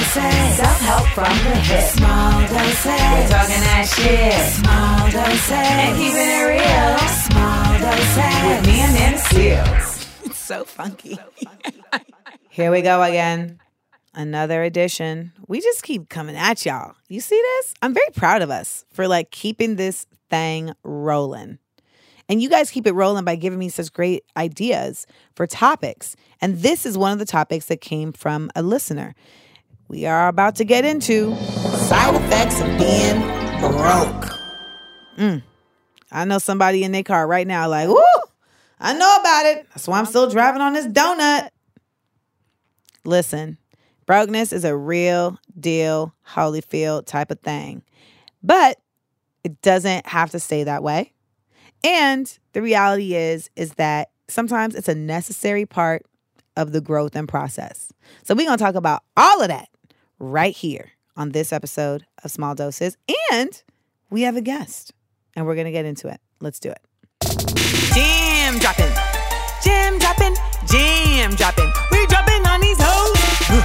doses. Self-help from the hip. Small doses. We're talking that shit. Small doses. And keeping it real. Small doses. With me and them Seals. It's so funky. Here we go again. Another edition. We just keep coming at y'all. You see this? I'm very proud of us for keeping this thing rolling. And you guys keep it rolling by giving me such great ideas for topics. And this is one of the topics that came from a listener. We are about to get into side effects of being broke. I know somebody in their car right now woo, I know about it. That's why I'm still driving on this donut. Listen, brokenness is a real deal, Holyfield type of thing. But it doesn't have to stay that way. And the reality is that sometimes it's a necessary part of the growth and process. So we're going to talk about all of that right here on this episode of Small Doses. And we have a guest, and we're going to get into it. Let's do it. Jam dropping. Jam dropping. Jam dropping. We dropping on these hoes.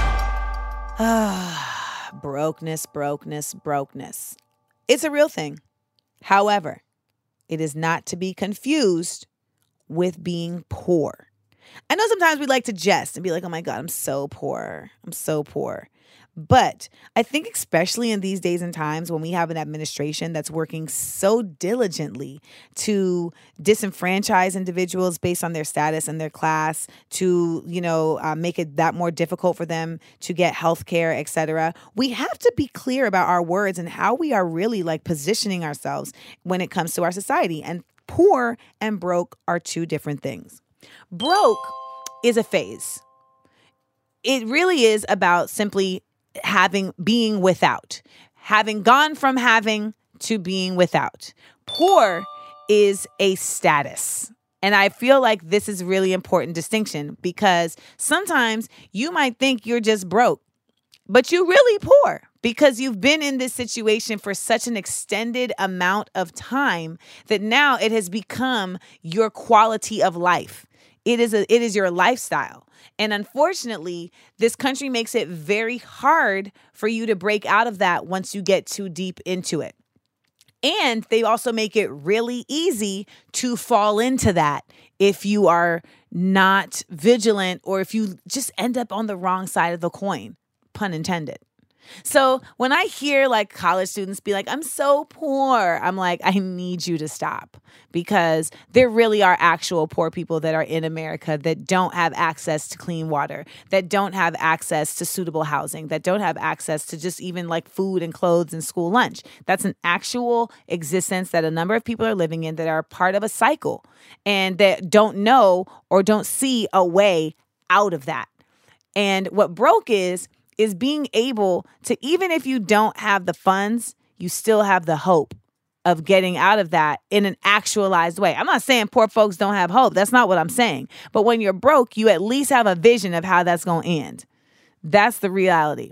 Brokenness. It's a real thing. However, it is not to be confused with being poor. I know sometimes we like to jest and be like, oh my God, I'm so poor. But I think especially in these days and times when we have an administration that's working so diligently to disenfranchise individuals based on their status and their class, to, make it that more difficult for them to get health care, et cetera, we have to be clear about our words and how we are really positioning ourselves when it comes to our society. And poor and broke are two different things. Broke is a phase. It really is about simply being without, having gone from having to being without. Poor is a status. And I feel like this is a really important distinction because sometimes you might think you're just broke, but you're really poor because you've been in this situation for such an extended amount of time that now it has become your quality of life. It is your lifestyle. And unfortunately, this country makes it very hard for you to break out of that once you get too deep into it. And they also make it really easy to fall into that if you are not vigilant or if you just end up on the wrong side of the coin, pun intended. So when I hear college students be like, I'm so poor, I'm like, I need you to stop because there really are actual poor people that are in America that don't have access to clean water, that don't have access to suitable housing, that don't have access to just even food and clothes and school lunch. That's an actual existence that a number of people are living in that are part of a cycle and that don't know or don't see a way out of that. And what broke is being able to, even if you don't have the funds, you still have the hope of getting out of that in an actualized way. I'm not saying poor folks don't have hope. That's not what I'm saying. But when you're broke, you at least have a vision of how that's going to end. That's the reality.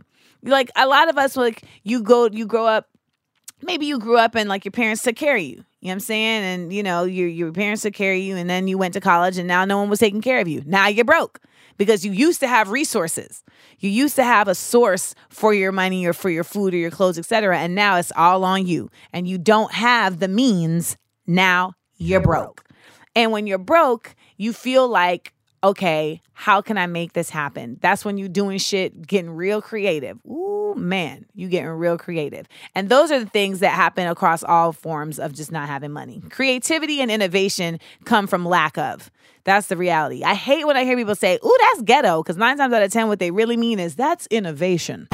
A lot of us, you grow up, maybe you grew up and your parents took care of you. You know what I'm saying? And, your parents took care of you and then you went to college and now no one was taking care of you. Now you're broke. Because you used to have resources. You used to have a source for your money or for your food or your clothes, et cetera. And now it's all on you. And you don't have the means. Now you're broke. And when you're broke, you feel like, okay, how can I make this happen? That's when you're doing shit, getting real creative. Ooh, man, you getting real creative. And those are the things that happen across all forms of just not having money. Creativity and innovation come from lack of. That's the reality. I hate when I hear people say, ooh, that's ghetto, because 9 times out of 10, what they really mean is that's innovation.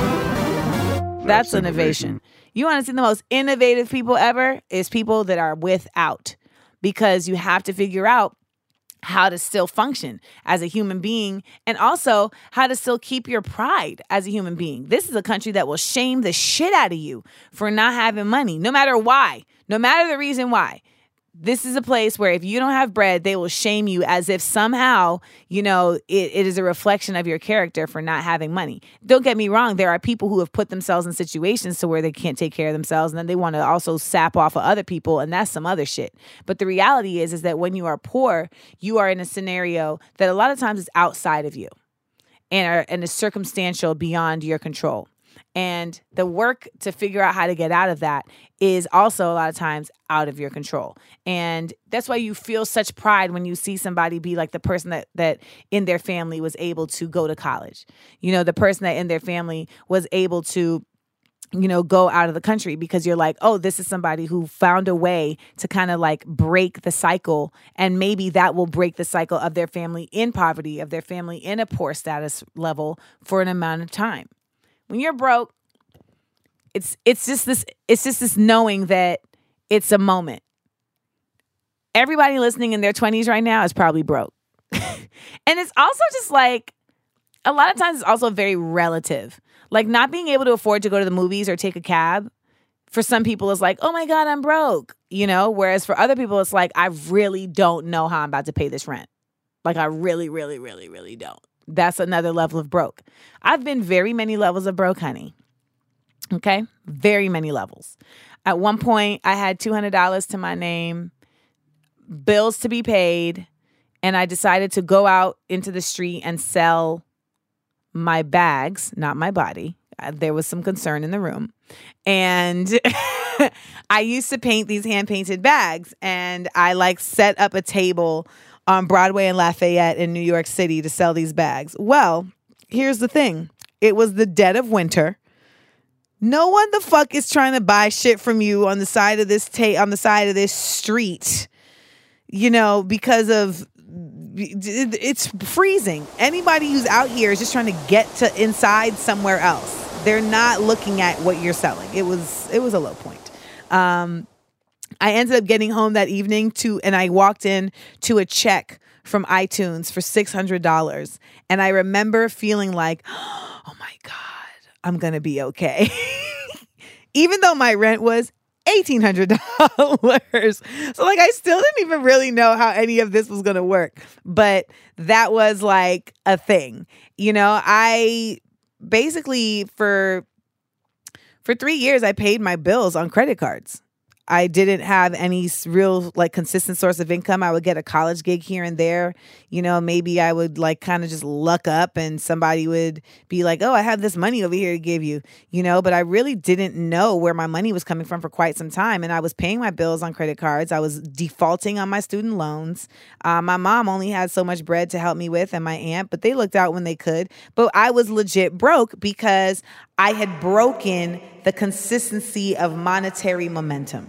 That's innovation. You want to see the most innovative people ever is people that are without, because you have to figure out how to still function as a human being and also how to still keep your pride as a human being. This is a country that will shame the shit out of you for not having money, no matter why, no matter the reason why. This is a place where if you don't have bread, they will shame you as if somehow, it is a reflection of your character for not having money. Don't get me wrong. There are people who have put themselves in situations to where they can't take care of themselves and then they want to also sap off of other people. And that's some other shit. But the reality is that when you are poor, you are in a scenario that a lot of times is outside of you and is circumstantial beyond your control. And the work to figure out how to get out of that is also a lot of times out of your control. And that's why you feel such pride when you see somebody be like the person that in their family was able to go to college. You know, the person that in their family was able to, you know, go out of the country, because you're like, oh, this is somebody who found a way to kind of like break the cycle. And maybe that will break the cycle of their family in poverty, of their family in a poor status level for an amount of time. When you're broke, it's just this knowing that it's a moment. Everybody listening in their 20s right now is probably broke. And it's also just like, a lot of times it's also very relative. Like not being able to afford to go to the movies or take a cab, for some people is like, oh my God, I'm broke, you know? Whereas for other people, it's like, I really don't know how I'm about to pay this rent. Like I really, really, really, really don't. That's another level of broke. I've been very many levels of broke, honey. Okay? Very many levels. At one point, I had $200 to my name, bills to be paid, and I decided to go out into the street and sell my bags, not my body. There was some concern in the room. And I used to paint these hand-painted bags, and I like set up a table on Broadway and Lafayette in New York City to sell these bags. Well, here's the thing. It was the dead of winter. No one the fuck is trying to buy shit from you on the side of this on the side of this street, you know, because of it's freezing. Anybody who's out here is just trying to get to inside somewhere else. They're not looking at what you're selling. It was a low point. I ended up getting home that evening and I walked in to a check from iTunes for $600. And I remember feeling like, oh my God, I'm going to be okay. Even though my rent was $1,800. So like, I still didn't even really know how any of this was going to work. But that was like a thing. You know, I basically for 3 years, I paid my bills on credit cards. I didn't have any real like consistent source of income. I would get a college gig here and there. You know, maybe I would like kind of just luck up and somebody would be like, oh, I have this money over here to give you, you know, but I really didn't know where my money was coming from for quite some time. And I was paying my bills on credit cards. I was defaulting on my student loans. My mom only had so much bread to help me with, and my aunt, but they looked out when they could. But I was legit broke because I had broken the consistency of monetary momentum.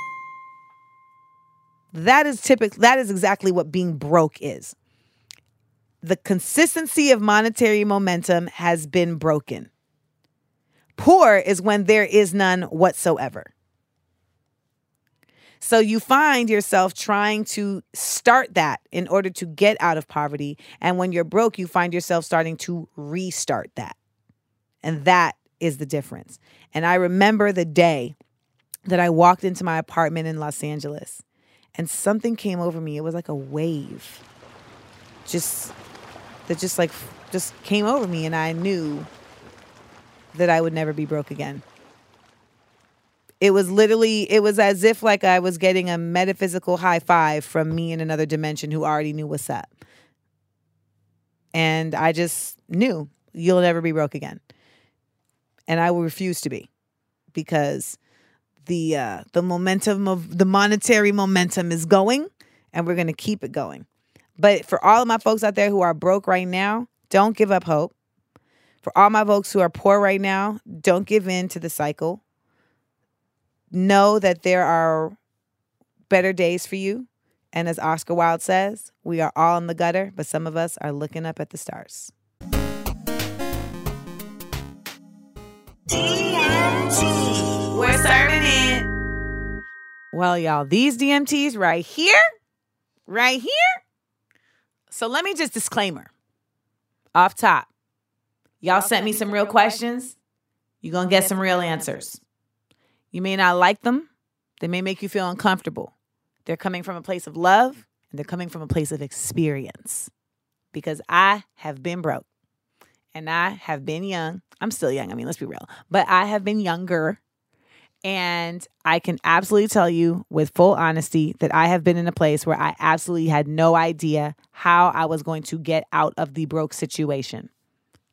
That is exactly what being broke is. The consistency of monetary momentum has been broken. Poor is when there is none whatsoever. So you find yourself trying to start that in order to get out of poverty. And when you're broke, you find yourself starting to restart that. And that is the difference. And I remember the day that I walked into my apartment in Los Angeles and something came over me. It was like a wave. Just came over me, and I knew that I would never be broke again. It was as if like I was getting a metaphysical high five from me in another dimension who already knew what's up. And I just knew you'll never be broke again. And I will refuse to be, because the momentum of the monetary momentum is going, and we're going to keep it going. But for all of my folks out there who are broke right now, don't give up hope. For all my folks who are poor right now, don't give in to the cycle. Know that there are better days for you. And as Oscar Wilde says, we are all in the gutter, but some of us are looking up at the stars. DMT. We're serving it. Well, y'all, these DMTs right here. So let me just disclaimer. Off top. Y'all sent me some real questions. You're going to get some real answers. You may not like them. They may make you feel uncomfortable. They're coming from a place of love, and they're coming from a place of experience. Because I have been broke. And I have been young. I'm still young. I mean, let's be real. But I have been younger. And I can absolutely tell you with full honesty that I have been in a place where I absolutely had no idea how I was going to get out of the broke situation.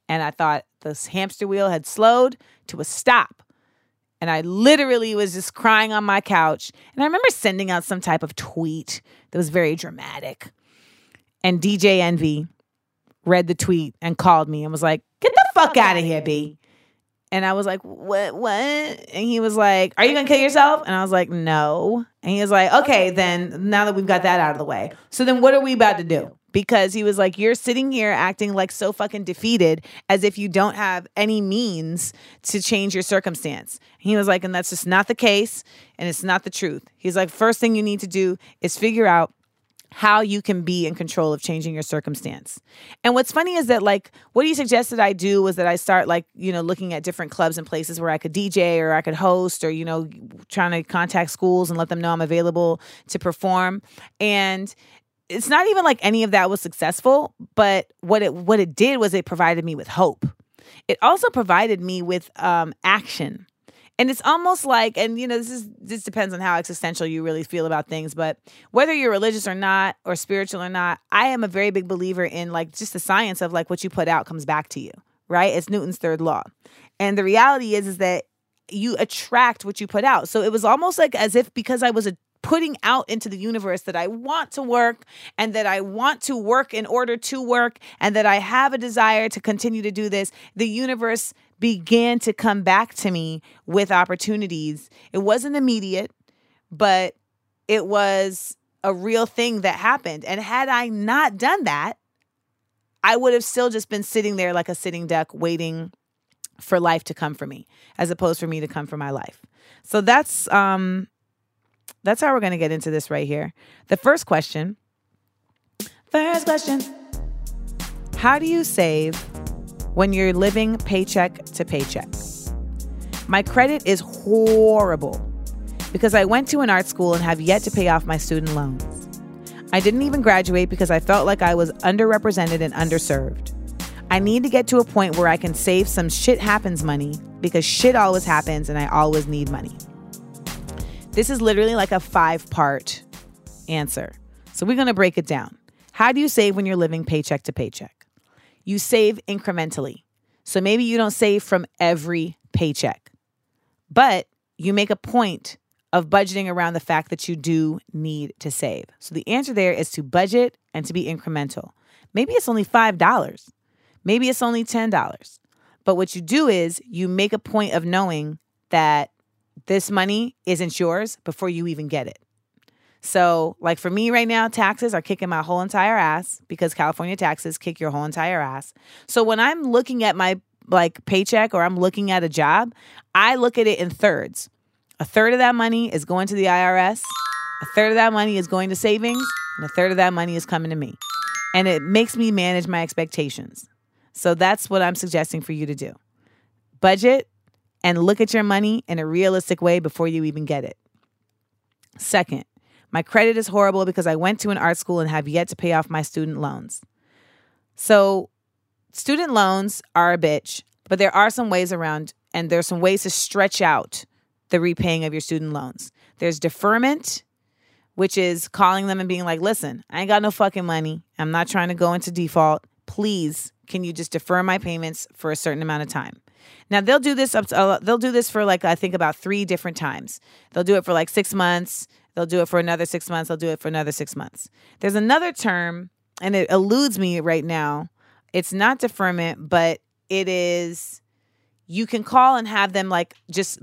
And I thought this hamster wheel had slowed to a stop. And I literally was just crying on my couch. And I remember sending out some type of tweet that was very dramatic. And DJ Envy read the tweet and called me and was like, "Get the fuck out of here, B." And I was like, what? And he was like, "Are you going to kill yourself?" And I was like, "No." And he was like, "Okay, then now that we've got that out of the way. So then what are we about to do?" Because he was like, "You're sitting here acting like so fucking defeated as if you don't have any means to change your circumstance." He was like, "And that's just not the case. And it's not the truth." He's like, "First thing you need to do is figure out how you can be in control of changing your circumstance." And what's funny is that, like, what he suggested I do was that I start, like, looking at different clubs and places where I could DJ or I could host, or, trying to contact schools and let them know I'm available to perform. And it's not even like any of that was successful, but what it did was it provided me with hope. It also provided me with action. And it's almost like, and this depends on how existential you really feel about things, but whether you're religious or not, or spiritual or not, I am a very big believer in, like, just the science of, like, what you put out comes back to you, right? It's Newton's third law. And the reality is that you attract what you put out. So it was almost like as if, because I was putting out into the universe that I want to work, and that I want to work in order to work, and that I have a desire to continue to do this, the universe began to come back to me with opportunities. It wasn't immediate, but it was a real thing that happened. And had I not done that, I would have still just been sitting there like a sitting duck, waiting for life to come for me, as opposed for me to come for my life. So that's how we're going to get into this right here. The first question. How do you save when you're living paycheck to paycheck? My credit is horrible because I went to an art school and have yet to pay off my student loans. I didn't even graduate because I felt like I was underrepresented and underserved. I need to get to a point where I can save some shit happens money, because shit always happens and I always need money. This is literally like a 5-part answer. So we're going to break it down. How do you save when you're living paycheck to paycheck? You save incrementally. So maybe you don't save from every paycheck, but you make a point of budgeting around the fact that you do need to save. So the answer there is to budget and to be incremental. Maybe it's only $5. Maybe it's only $10. But what you do is you make a point of knowing that this money isn't yours before you even get it. So, like, for me right now, taxes are kicking my whole entire ass, because California taxes kick your whole entire ass. So when I'm looking at my, like, paycheck, or I'm looking at a job, I look at it in thirds. A third of that money is going to the IRS. A third of that money is going to savings. And a third of that money is coming to me. And it makes me manage my expectations. So that's what I'm suggesting for you to do. Budget and look at your money in a realistic way before you even get it. Second, my credit is horrible because I went to an art school and have yet to pay off my student loans. So student loans are a bitch, but there are some ways around, and there's some ways to stretch out the repaying of your student loans. There's deferment, which is calling them and being like, "Listen, I ain't got no fucking money. I'm not trying to go into default. Please, can you just defer my payments for a certain amount of time?" Now, they'll do this for, like, I think about 3 different times. They'll do it for like 6 months. They'll do it for another 6 months. They'll do it for another 6 months. There's another term, and it eludes me right now. It's not deferment, but it is, you can call and have them, like, just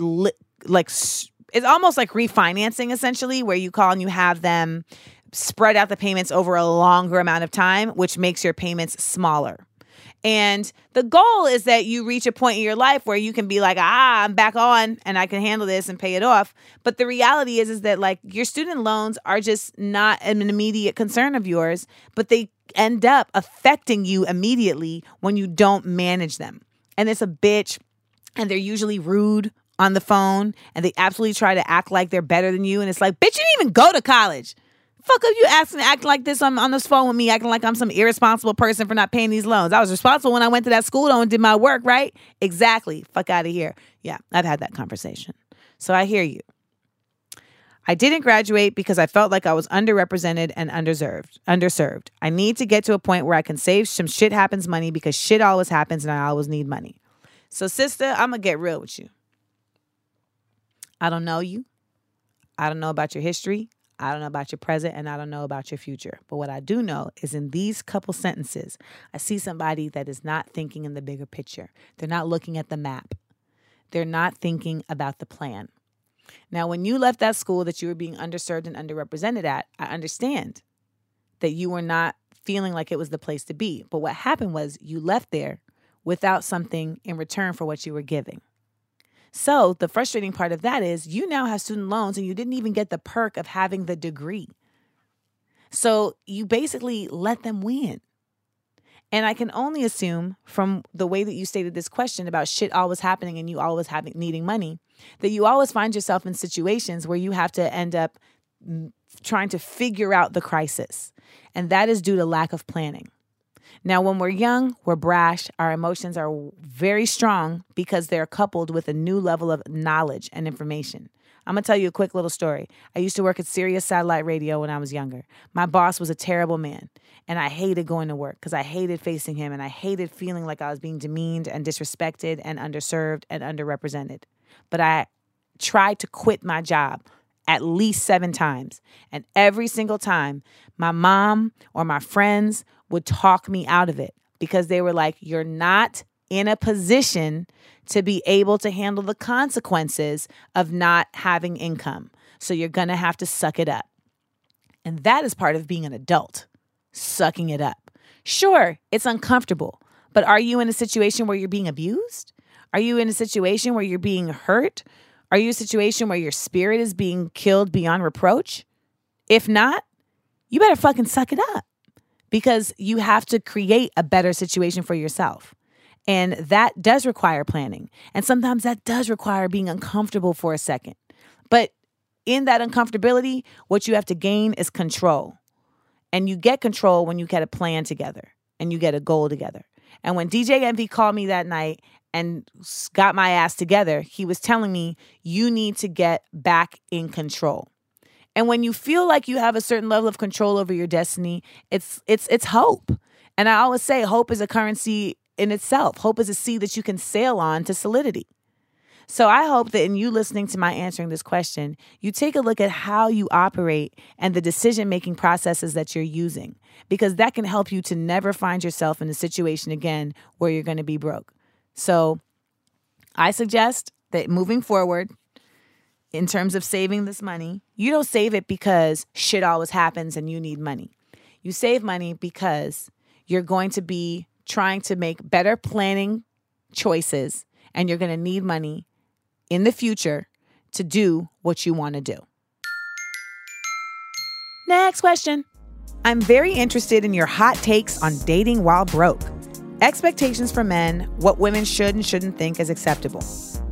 it's almost like refinancing, essentially, where you call and you have them spread out the payments over a longer amount of time, which makes your payments smaller. And the goal is that you reach a point in your life where you can be like, I'm back on and I can handle this and pay it off. But the reality is that, like, your student loans are just not an immediate concern of yours, but they end up affecting you immediately when you don't manage them. And it's a bitch, and they're usually rude on the phone, and they absolutely try to act like they're better than you. And it's like, bitch, you didn't even go to college. Fuck up you acting like this on this phone with me, acting like I'm some irresponsible person for not paying these loans. I was responsible when I went to that school and did my work, right? Exactly. Fuck out of here. Yeah, I've had that conversation. So I hear you. I didn't graduate because I felt like I was underrepresented and underserved. I need to get to a point where I can save some shit happens money because shit always happens and I always need money. So, sister, I'm going to get real with you. I don't know you. I don't know about your history. I don't know about your present, and I don't know about your future. But what I do know is in these couple sentences, I see somebody that is not thinking in the bigger picture. They're not looking at the map. They're not thinking about the plan. Now, when you left that school that you were being underserved and underrepresented at, I understand that you were not feeling like it was the place to be. But what happened was you left there without something in return for what you were giving. So the frustrating part of that is you now have student loans and you didn't even get the perk of having the degree. So you basically let them win. And I can only assume from the way that you stated this question about shit always happening and you always needing money, that you always find yourself in situations where you have to end up trying to figure out the crisis. And that is due to lack of planning. Now, when we're young, we're brash. Our emotions are very strong because they're coupled with a new level of knowledge and information. I'm going to tell you a quick little story. I used to work at Sirius Satellite Radio when I was younger. My boss was a terrible man, and I hated going to work because I hated facing him, and I hated feeling like I was being demeaned and disrespected and underserved and underrepresented. But I tried to quit my job at least 7 times, and every single time, my mom or my friends would talk me out of it because they were like, you're not in a position to be able to handle the consequences of not having income. So you're going to have to suck it up. And that is part of being an adult, sucking it up. Sure, it's uncomfortable, but are you in a situation where you're being abused? Are you in a situation where you're being hurt? Are you in a situation where your spirit is being killed beyond reproach? If not, you better fucking suck it up. Because you have to create a better situation for yourself. And that does require planning. And sometimes that does require being uncomfortable for a second. But in that uncomfortability, what you have to gain is control. And you get control when you get a plan together and you get a goal together. And when DJ Envy called me that night and got my ass together, he was telling me, you need to get back in control. And when you feel like you have a certain level of control over your destiny, it's hope. And I always say hope is a currency in itself. Hope is a sea that you can sail on to solidity. So I hope that in you listening to my answering this question, you take a look at how you operate and the decision-making processes that you're using, because that can help you to never find yourself in a situation again where you're going to be broke. So I suggest that moving forward, in terms of saving this money, you don't save it because shit always happens and you need money. You save money because you're going to be trying to make better planning choices and you're going to need money in the future to do what you want to do. Next question. I'm very interested in your hot takes on dating while broke. Expectations for men, what women should and shouldn't think is acceptable.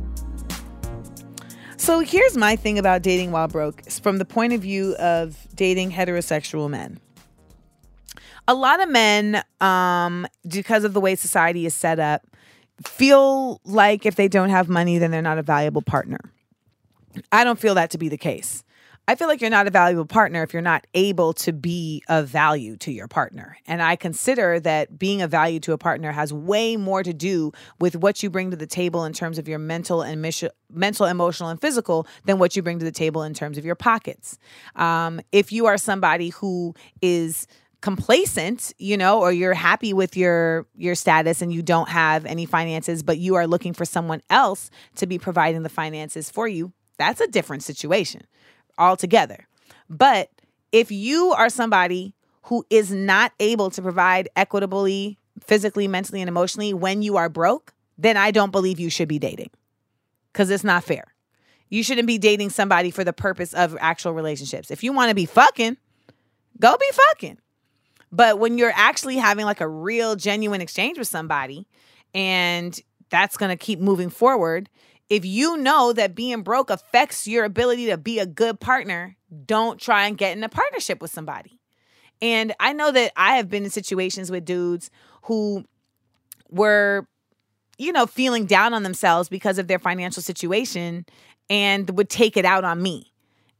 So here's my thing about dating while broke from the point of view of dating heterosexual men. A lot of men, because of the way society is set up, feel like if they don't have money, then they're not a valuable partner. I don't feel that to be the case. I feel like you're not a valuable partner if you're not able to be of value to your partner. And I consider that being of value to a partner has way more to do with what you bring to the table in terms of your mental, emotional, and physical than what you bring to the table in terms of your pockets. If you are somebody who is complacent, or you're happy with your status and you don't have any finances, but you are looking for someone else to be providing the finances for you, that's a different situation altogether. But if you are somebody who is not able to provide equitably, physically, mentally, and emotionally when you are broke, then I don't believe you should be dating, because it's not fair. You shouldn't be dating somebody for the purpose of actual relationships. If you want to be fucking, go be fucking. But when you're actually having like a real genuine exchange with somebody and that's going to keep moving forward, if you know that being broke affects your ability to be a good partner, don't try and get in a partnership with somebody. And I know that I have been in situations with dudes who were, feeling down on themselves because of their financial situation and would take it out on me.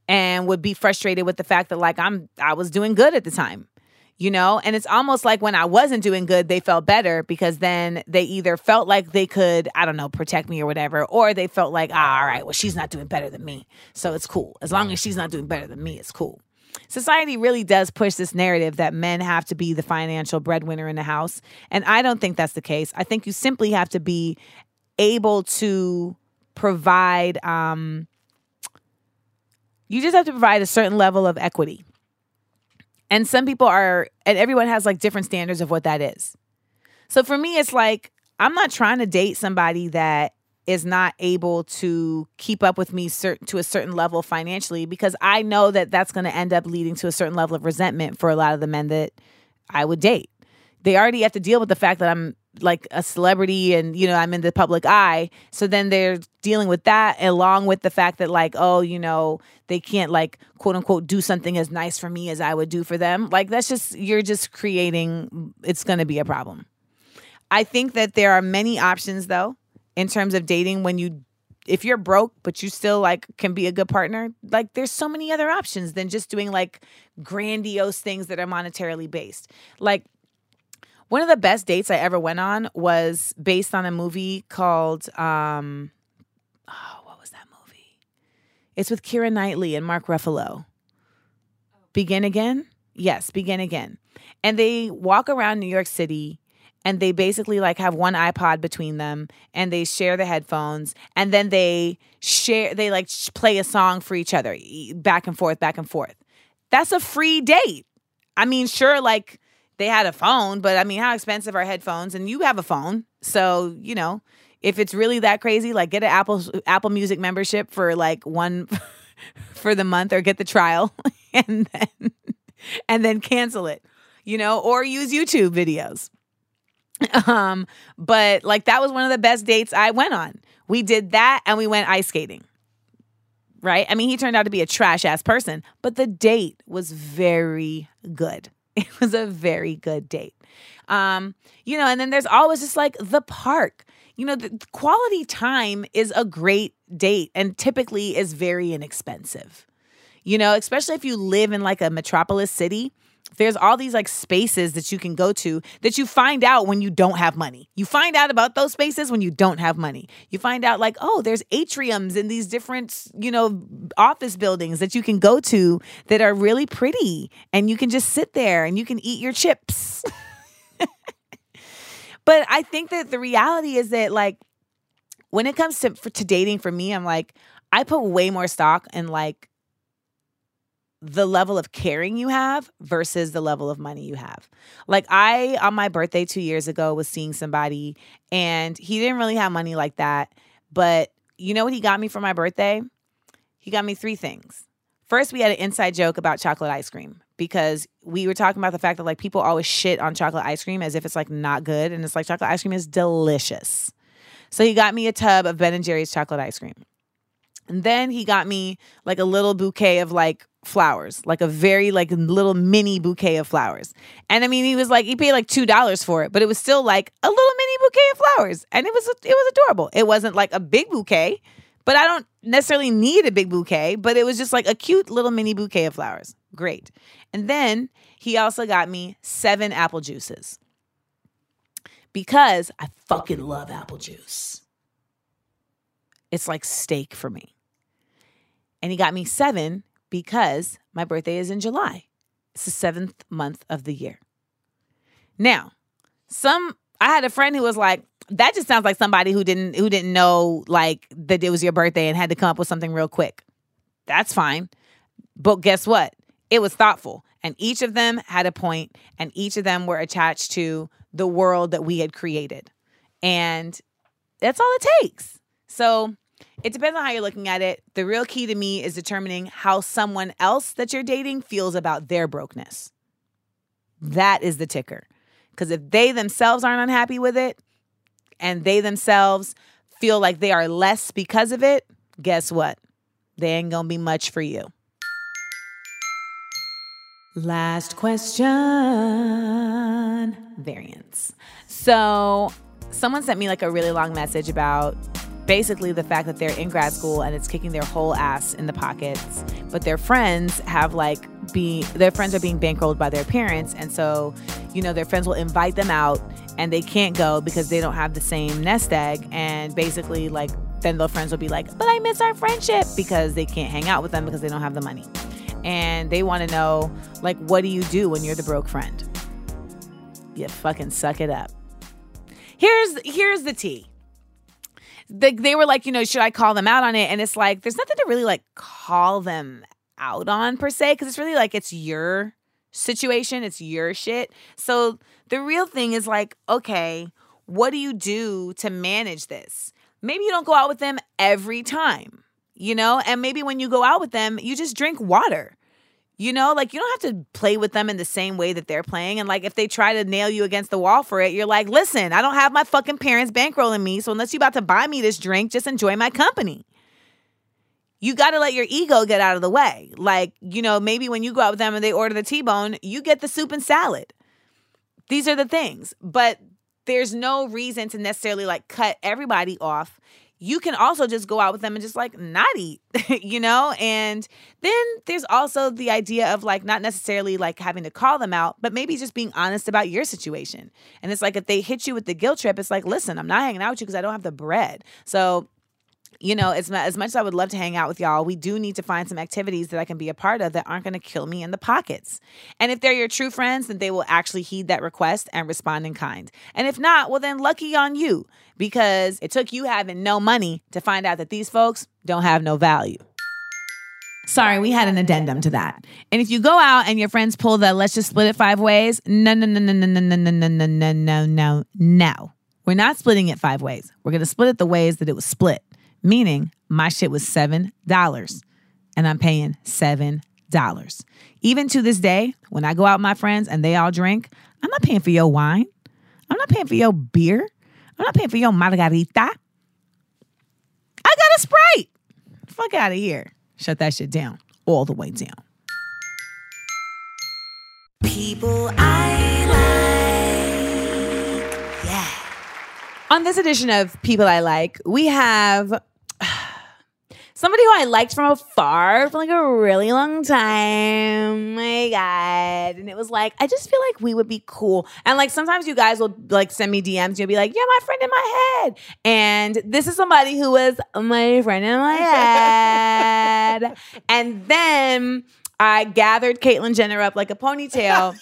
and would be frustrated with the fact that like I was doing good at the time. You know, and it's almost like when I wasn't doing good, they felt better because then they either felt like they could, I don't know, protect me or whatever, or they felt like, all right, well, she's not doing better than me, so it's cool. As long as she's not doing better than me, it's cool. Society really does push this narrative that men have to be the financial breadwinner in the house, and I don't think that's the case. I think you simply have to be able to provide, you just have to provide a certain level of equity. And some people and everyone has like different standards of what that is. So for me, it's like, I'm not trying to date somebody that is not able to keep up with me to a certain level financially, because I know that that's going to end up leading to a certain level of resentment for a lot of the men that I would date. They already have to deal with the fact that I'm like a celebrity and, you know, I'm in the public eye. So then they're dealing with that along with the fact that like, oh, you know, they can't like quote unquote do something as nice for me as I would do for them. Like you're just creating, it's going to be a problem. I think that there are many options though, in terms of dating if you're broke, but you still like can be a good partner. Like there's so many other options than just doing like grandiose things that are monetarily based. Like, one of the best dates I ever went on was based on a movie called, what was that movie? It's with Keira Knightley and Mark Ruffalo. Begin Again? Yes, Begin Again. And they walk around New York City and they basically like have one iPod between them and they share the headphones and then they play a song for each other, back and forth, back and forth. That's a free date. I mean, sure, like, they had a phone, but I mean, how expensive are headphones? And you have a phone. So, you know, if it's really that crazy, like get an Apple Music membership for like one for the month or get the trial and then cancel it, you know, or use YouTube videos. But like that was one of the best dates I went on. We did that and we went ice skating. Right? I mean, he turned out to be a trash ass person, but the date was very good. It was a very good date. You know, and then there's always just like the park. You know, the quality time is a great date and typically is very inexpensive. You know, especially if you live in like a metropolis city, there's all these like spaces that you can go to that you find out when you don't have money. You find out about those spaces when you don't have money. You find out like, oh, there's atriums in these different, you know, office buildings that you can go to that are really pretty and you can just sit there and you can eat your chips. But I think that the reality is that like when it comes to dating for me, I'm like, I put way more stock in like the level of caring you have versus the level of money you have. Like I, on my birthday 2 years ago, was seeing somebody and he didn't really have money like that. But you know what he got me for my birthday? He got me 3 things. First, we had an inside joke about chocolate ice cream because we were talking about the fact that like people always shit on chocolate ice cream as if it's like not good. And it's like chocolate ice cream is delicious. So he got me a tub of Ben & Jerry's chocolate ice cream. And then he got me like a little bouquet of like flowers, like a very like little mini bouquet of flowers. And I mean, he paid like $2 for it, but it was still like a little mini bouquet of flowers. And it was adorable. It wasn't like a big bouquet, but I don't necessarily need a big bouquet, but it was just like a cute little mini bouquet of flowers. Great. And then he also got me 7 apple juices because I fucking love apple juice. It's like steak for me. And he got me 7 because my birthday is in July. It's the 7th month of the year. Now, I had a friend who was like, that just sounds like somebody who didn't know like that it was your birthday and had to come up with something real quick. That's fine. But guess what? It was thoughtful. And each of them had a point, and each of them were attached to the world that we had created. And that's all it takes. So it depends on how you're looking at it. The real key to me is determining how someone else that you're dating feels about their brokenness. That is the ticker. Because if they themselves aren't unhappy with it and they themselves feel like they are less because of it, guess what? They ain't gonna be much for you. Last question. Variance. So someone sent me like a really long message about basically the fact that they're in grad school and it's kicking their whole ass in the pockets, but their friends have their friends are being bankrolled by their parents, and so, you know, their friends will invite them out and they can't go because they don't have the same nest egg, and basically like then their friends will be like, but I miss our friendship, because they can't hang out with them because they don't have the money. And they want to know, like, what do you do when you're the broke friend? You fucking suck it up. Here's the tea. They were like, you know, should I call them out on it? And it's like, there's nothing to really like call them out on per se, because it's really like, it's your situation, it's your shit. So the real thing is like, okay, what do you do to manage this? Maybe you don't go out with them every time, you know? And maybe when you go out with them, you just drink water. You know, like, you don't have to play with them in the same way that they're playing. And like, if they try to nail you against the wall for it, you're like, listen, I don't have my fucking parents bankrolling me. So unless you're about to buy me this drink, just enjoy my company. You got to let your ego get out of the way. Like, you know, maybe when you go out with them and they order the T-bone, you get the soup and salad. These are the things. But there's no reason to necessarily like cut everybody off. You can also just go out with them and just like not eat, you know? And then there's also the idea of like not necessarily like having to call them out, but maybe just being honest about your situation. And it's like, if they hit you with the guilt trip, it's like, listen, I'm not hanging out with you because I don't have the bread. So, you know, as much as I would love to hang out with y'all, we do need to find some activities that I can be a part of that aren't going to kill me in the pockets. And if they're your true friends, then they will actually heed that request and respond in kind. And if not, well, then lucky on you, because it took you having no money to find out that these folks don't have no value. Sorry, we had an addendum to that. And if you go out and your friends pull the let's just split it 5 ways, no. We're not splitting it 5 ways. We're going to split it the ways that it was split. Meaning my shit was $7 and I'm paying $7. Even to this day, when I go out with my friends and they all drink, I'm not paying for your wine. I'm not paying for your beer. I'm not paying for your margarita. I got a Sprite. Fuck out of here. Shut that shit down. All the way down. People I like. Yeah. On this edition of People I Like, we have somebody who I liked from afar for like a really long time. My God. And it was like, I just feel like we would be cool. And like, sometimes you guys will like send me DMs. You'll be like, yeah, my friend in my head. And this is somebody who was my friend in my head. And then I gathered Caitlyn Jenner up like a ponytail.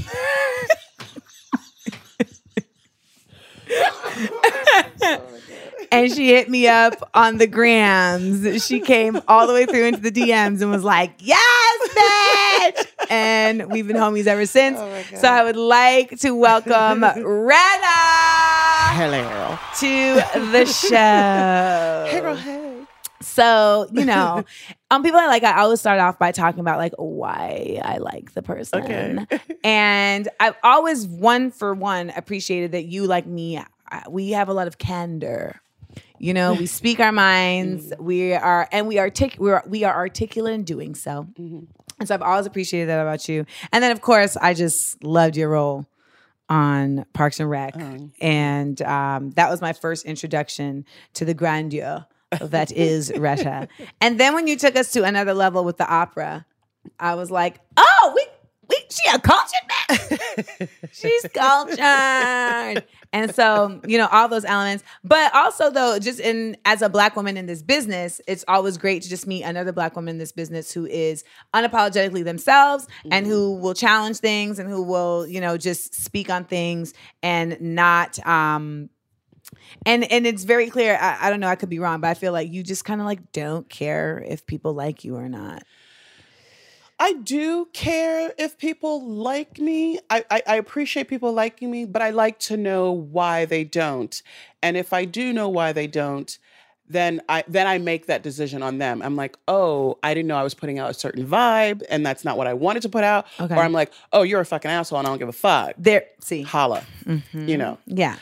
And she hit me up on the grams. She came all the way through into the DMs and was like, yes, bitch. And we've been homies ever since. Oh, so I would like to welcome Retta. Hello. To the show. Hey, girl, hey. So, you know, People I Like, I always start off by talking about like why I like the person. Okay. And I've always, one for one, appreciated that you, like me, we have a lot of candor. You know, we speak our minds. We are articulate in doing so. Mm-hmm. And so I've always appreciated that about you. And then, of course, I just loved your role on Parks and Rec. And that was my first introduction to the grandeur that is Retta. And then when you took us to another level with the opera, I was like, oh, she a cultured man. She's cultured. And so, you know, all those elements. But also, though, just as a Black woman in this business, it's always great to just meet another Black woman in this business who is unapologetically themselves and who will challenge things and who will, you know, just speak on things and not... And it's very clear, I don't know, I could be wrong, but I feel like you just kind of like don't care if people like you or not. I do care if people like me. I appreciate people liking me, but I like to know why they don't. And if I do know why they don't, then I make that decision on them. I'm like, oh, I didn't know I was putting out a certain vibe, and that's not what I wanted to put out. Okay. Or I'm like, oh, you're a fucking asshole, and I don't give a fuck. See, holla, you know. Yeah,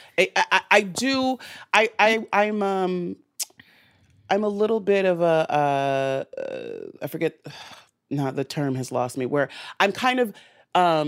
I'm a little bit of a I forget. No, the term has lost me. Where I'm kind of a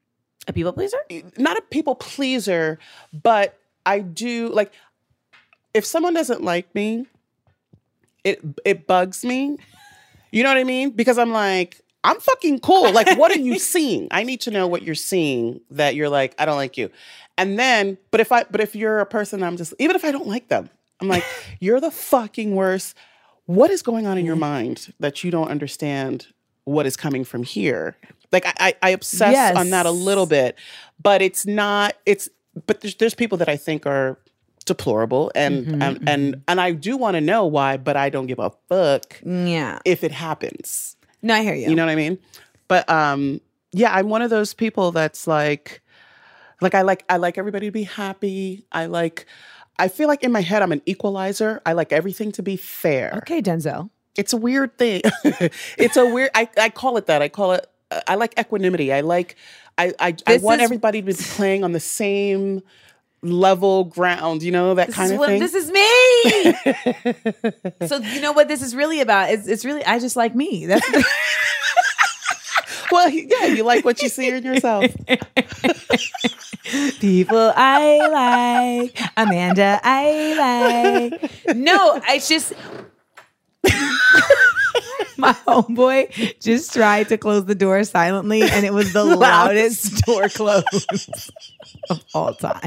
people pleaser. Not a people pleaser, but I do like. if someone doesn't like me, it bugs me. You know what I mean? Because I'm like, I'm fucking cool. Like, what are you seeing? I need to know what you're seeing that you're like, I don't like you. And then, but if you're a person, I'm just, even if I don't like them, I'm like, you're the fucking worst. What is going on in your mind that you don't understand what is coming from here? Like, I obsess on that a little bit, but but there's people that I think are deplorable and I do want to know why, but I don't give a fuck if it happens. No, I hear you. You know what I mean? But yeah, I'm one of those people that's like I like everybody to be happy. I feel like in my head I'm an equalizer. I like everything to be fair. Okay, Denzel. It's a weird thing. I call it that. I like equanimity. I want everybody to be playing on the same level ground, you know, that kind of thing. This is me. So you know what this is really about? It's really, I just like me. That's well, yeah, you like what you see in yourself. People I like, Amanda I like. No, I just my homeboy just tried to close the door silently, and it was the loudest door close of all time.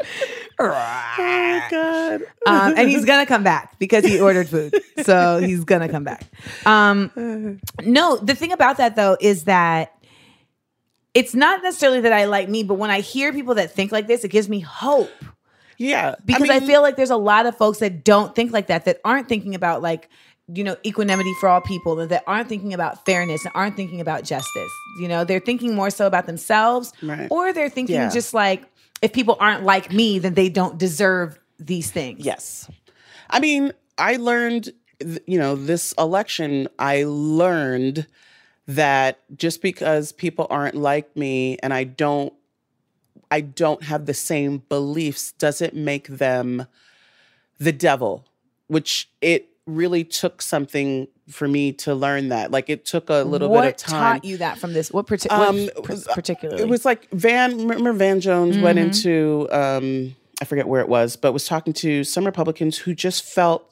Oh God! And he's gonna come back because he ordered food, so he's gonna come back. No, the thing about that though is that it's not necessarily that I like me, but when I hear people that think like this, it gives me hope. Yeah, because I feel like there's a lot of folks that don't think like that aren't thinking about like, you know, equanimity for all people, that aren't thinking about fairness and aren't thinking about justice. You know, they're thinking more so about themselves, right, or they're thinking just like, if people aren't like me, then they don't deserve these things. Yes. I mean, I learned, you know, this election, I learned that just because people aren't like me and I don't have the same beliefs doesn't make them the devil, which it really took something for me to learn that. Like, it took a little bit of time. What taught you that from this? What particularly? It was like remember Van Jones went into, I forget where it was, but was talking to some Republicans who just felt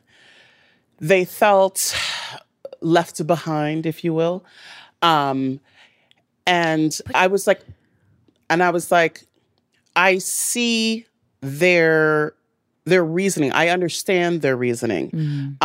left behind, if you will. And I was like, I see their reasoning. I understand their reasoning.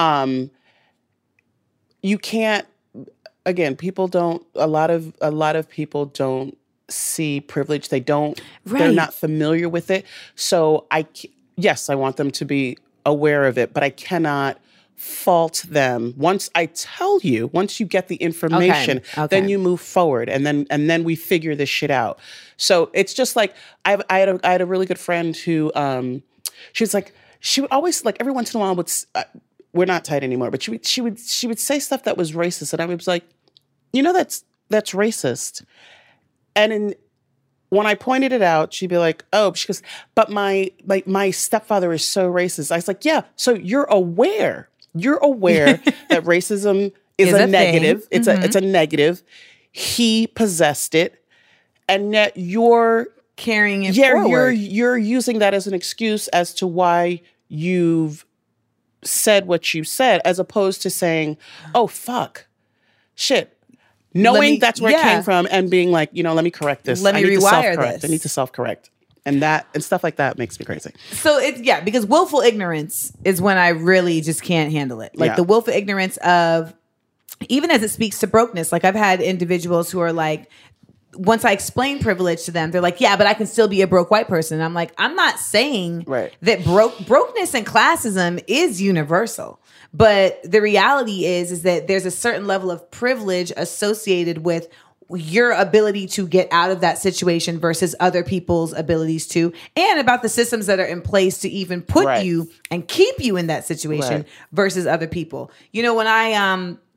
You can't, again, a lot of people don't see privilege. They don't, they're not familiar with it. So yes, I want them to be aware of it, but I cannot fault them. Once I tell you, once you get the information, then you move forward, and then we figure this shit out. So it's just like, I had a really good friend who, she was like, she would always, like, every once in a while we're not tight anymore, but she would say stuff that was racist, and I was like, you know, that's racist. And when I pointed it out, she'd be like, oh, she goes, but my stepfather is so racist. I was like, yeah, so you're aware that racism is a negative. It's a negative. He possessed it, and yet you're carrying it forward. You're using that as an excuse as to why you've said what you said, as opposed to saying, oh, fuck, shit. Knowing that's where it came from and being like, you know, let me correct this. Let me rewire this. I need to self-correct. And stuff like that makes me crazy. So because willful ignorance is when I really just can't handle it. Like the willful ignorance of, even as it speaks to brokenness. Like, I've had individuals who are like, once I explain privilege to them, they're like, yeah, but I can still be a broke white person. And I'm like, I'm not saying that brokenness and classism is universal. But the reality is that there's a certain level of privilege associated with your ability to get out of that situation versus other people's abilities to, and about the systems that are in place to even put you and keep you in that situation versus other people. You know, when I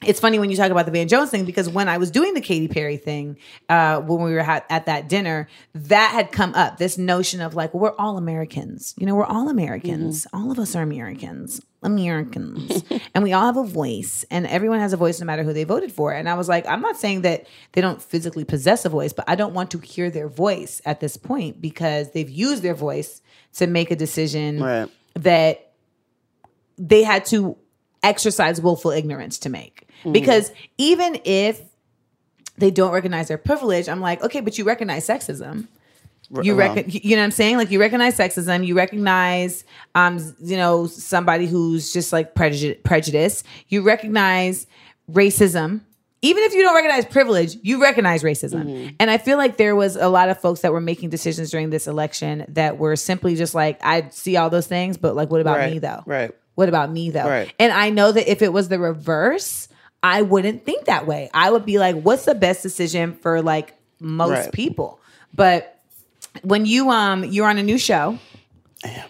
it's funny when you talk about the Van Jones thing, because when I was doing the Katy Perry thing, when we were at that dinner, that had come up, this notion of like, we're all Americans. You know, we're all Americans. All of us are Americans. And we all have a voice, and everyone has a voice no matter who they voted for. And I was like, I'm not saying that they don't physically possess a voice, but I don't want to hear their voice at this point, because they've used their voice to make a decision that they had to exercise willful ignorance to make. Because even if they don't recognize their privilege, I'm like, okay, but you recognize sexism. You know what I'm saying? Like, you recognize sexism, you recognize, somebody who's just like prejudice. You recognize racism. Even if you don't recognize privilege, you recognize racism. And I feel like there was a lot of folks that were making decisions during this election that were simply just like, I see all those things, but like, what about me though? Right. What about me though? Right. And I know that if it was the reverse, I wouldn't think that way. I would be like, what's the best decision for like most people? But when you're on a new show, I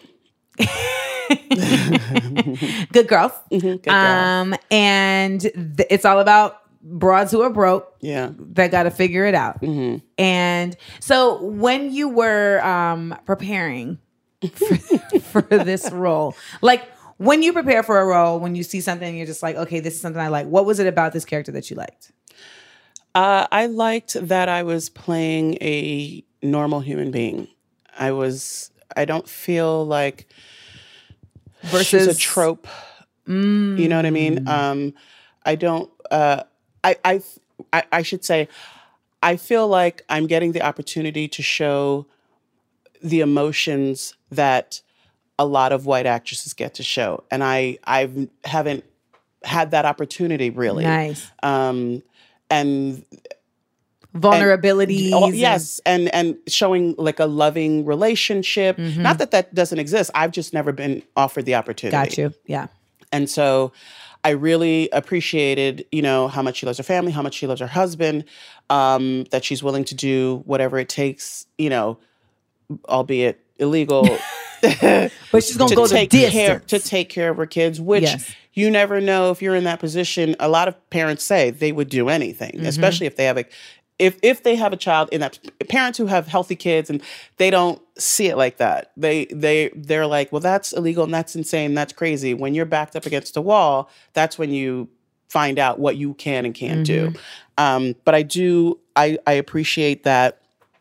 am. Good Girls. Good Girls. And it's all about broads who are broke. Yeah. That got to figure it out. And so when you were preparing for this role, like, when you prepare for a role, when you see something, you're just like, okay, this is something I like. What was it about this character that you liked? I liked that I was playing a normal human being. I don't feel like she's a trope. You know what I mean? I don't, I should say, I feel like I'm getting the opportunity to show the emotions that a lot of white actresses get to show. And I haven't had that opportunity really. Nice. And vulnerabilities. Yes. And showing like a loving relationship. Not that doesn't exist. I've just never been offered the opportunity. Got you. Yeah. And so I really appreciated, how much she loves her family, how much she loves her husband, that she's willing to do whatever it takes, albeit illegal. But she's gonna go the distance to take care of her kids, which you never know if you're in that position. A lot of parents say they would do anything, especially if they have if they have a child in that. Parents who have healthy kids and they don't see it like that. They're like, well, that's illegal and that's insane, that's crazy. When you're backed up against a wall, that's when you find out what you can and can't do. But I appreciate that.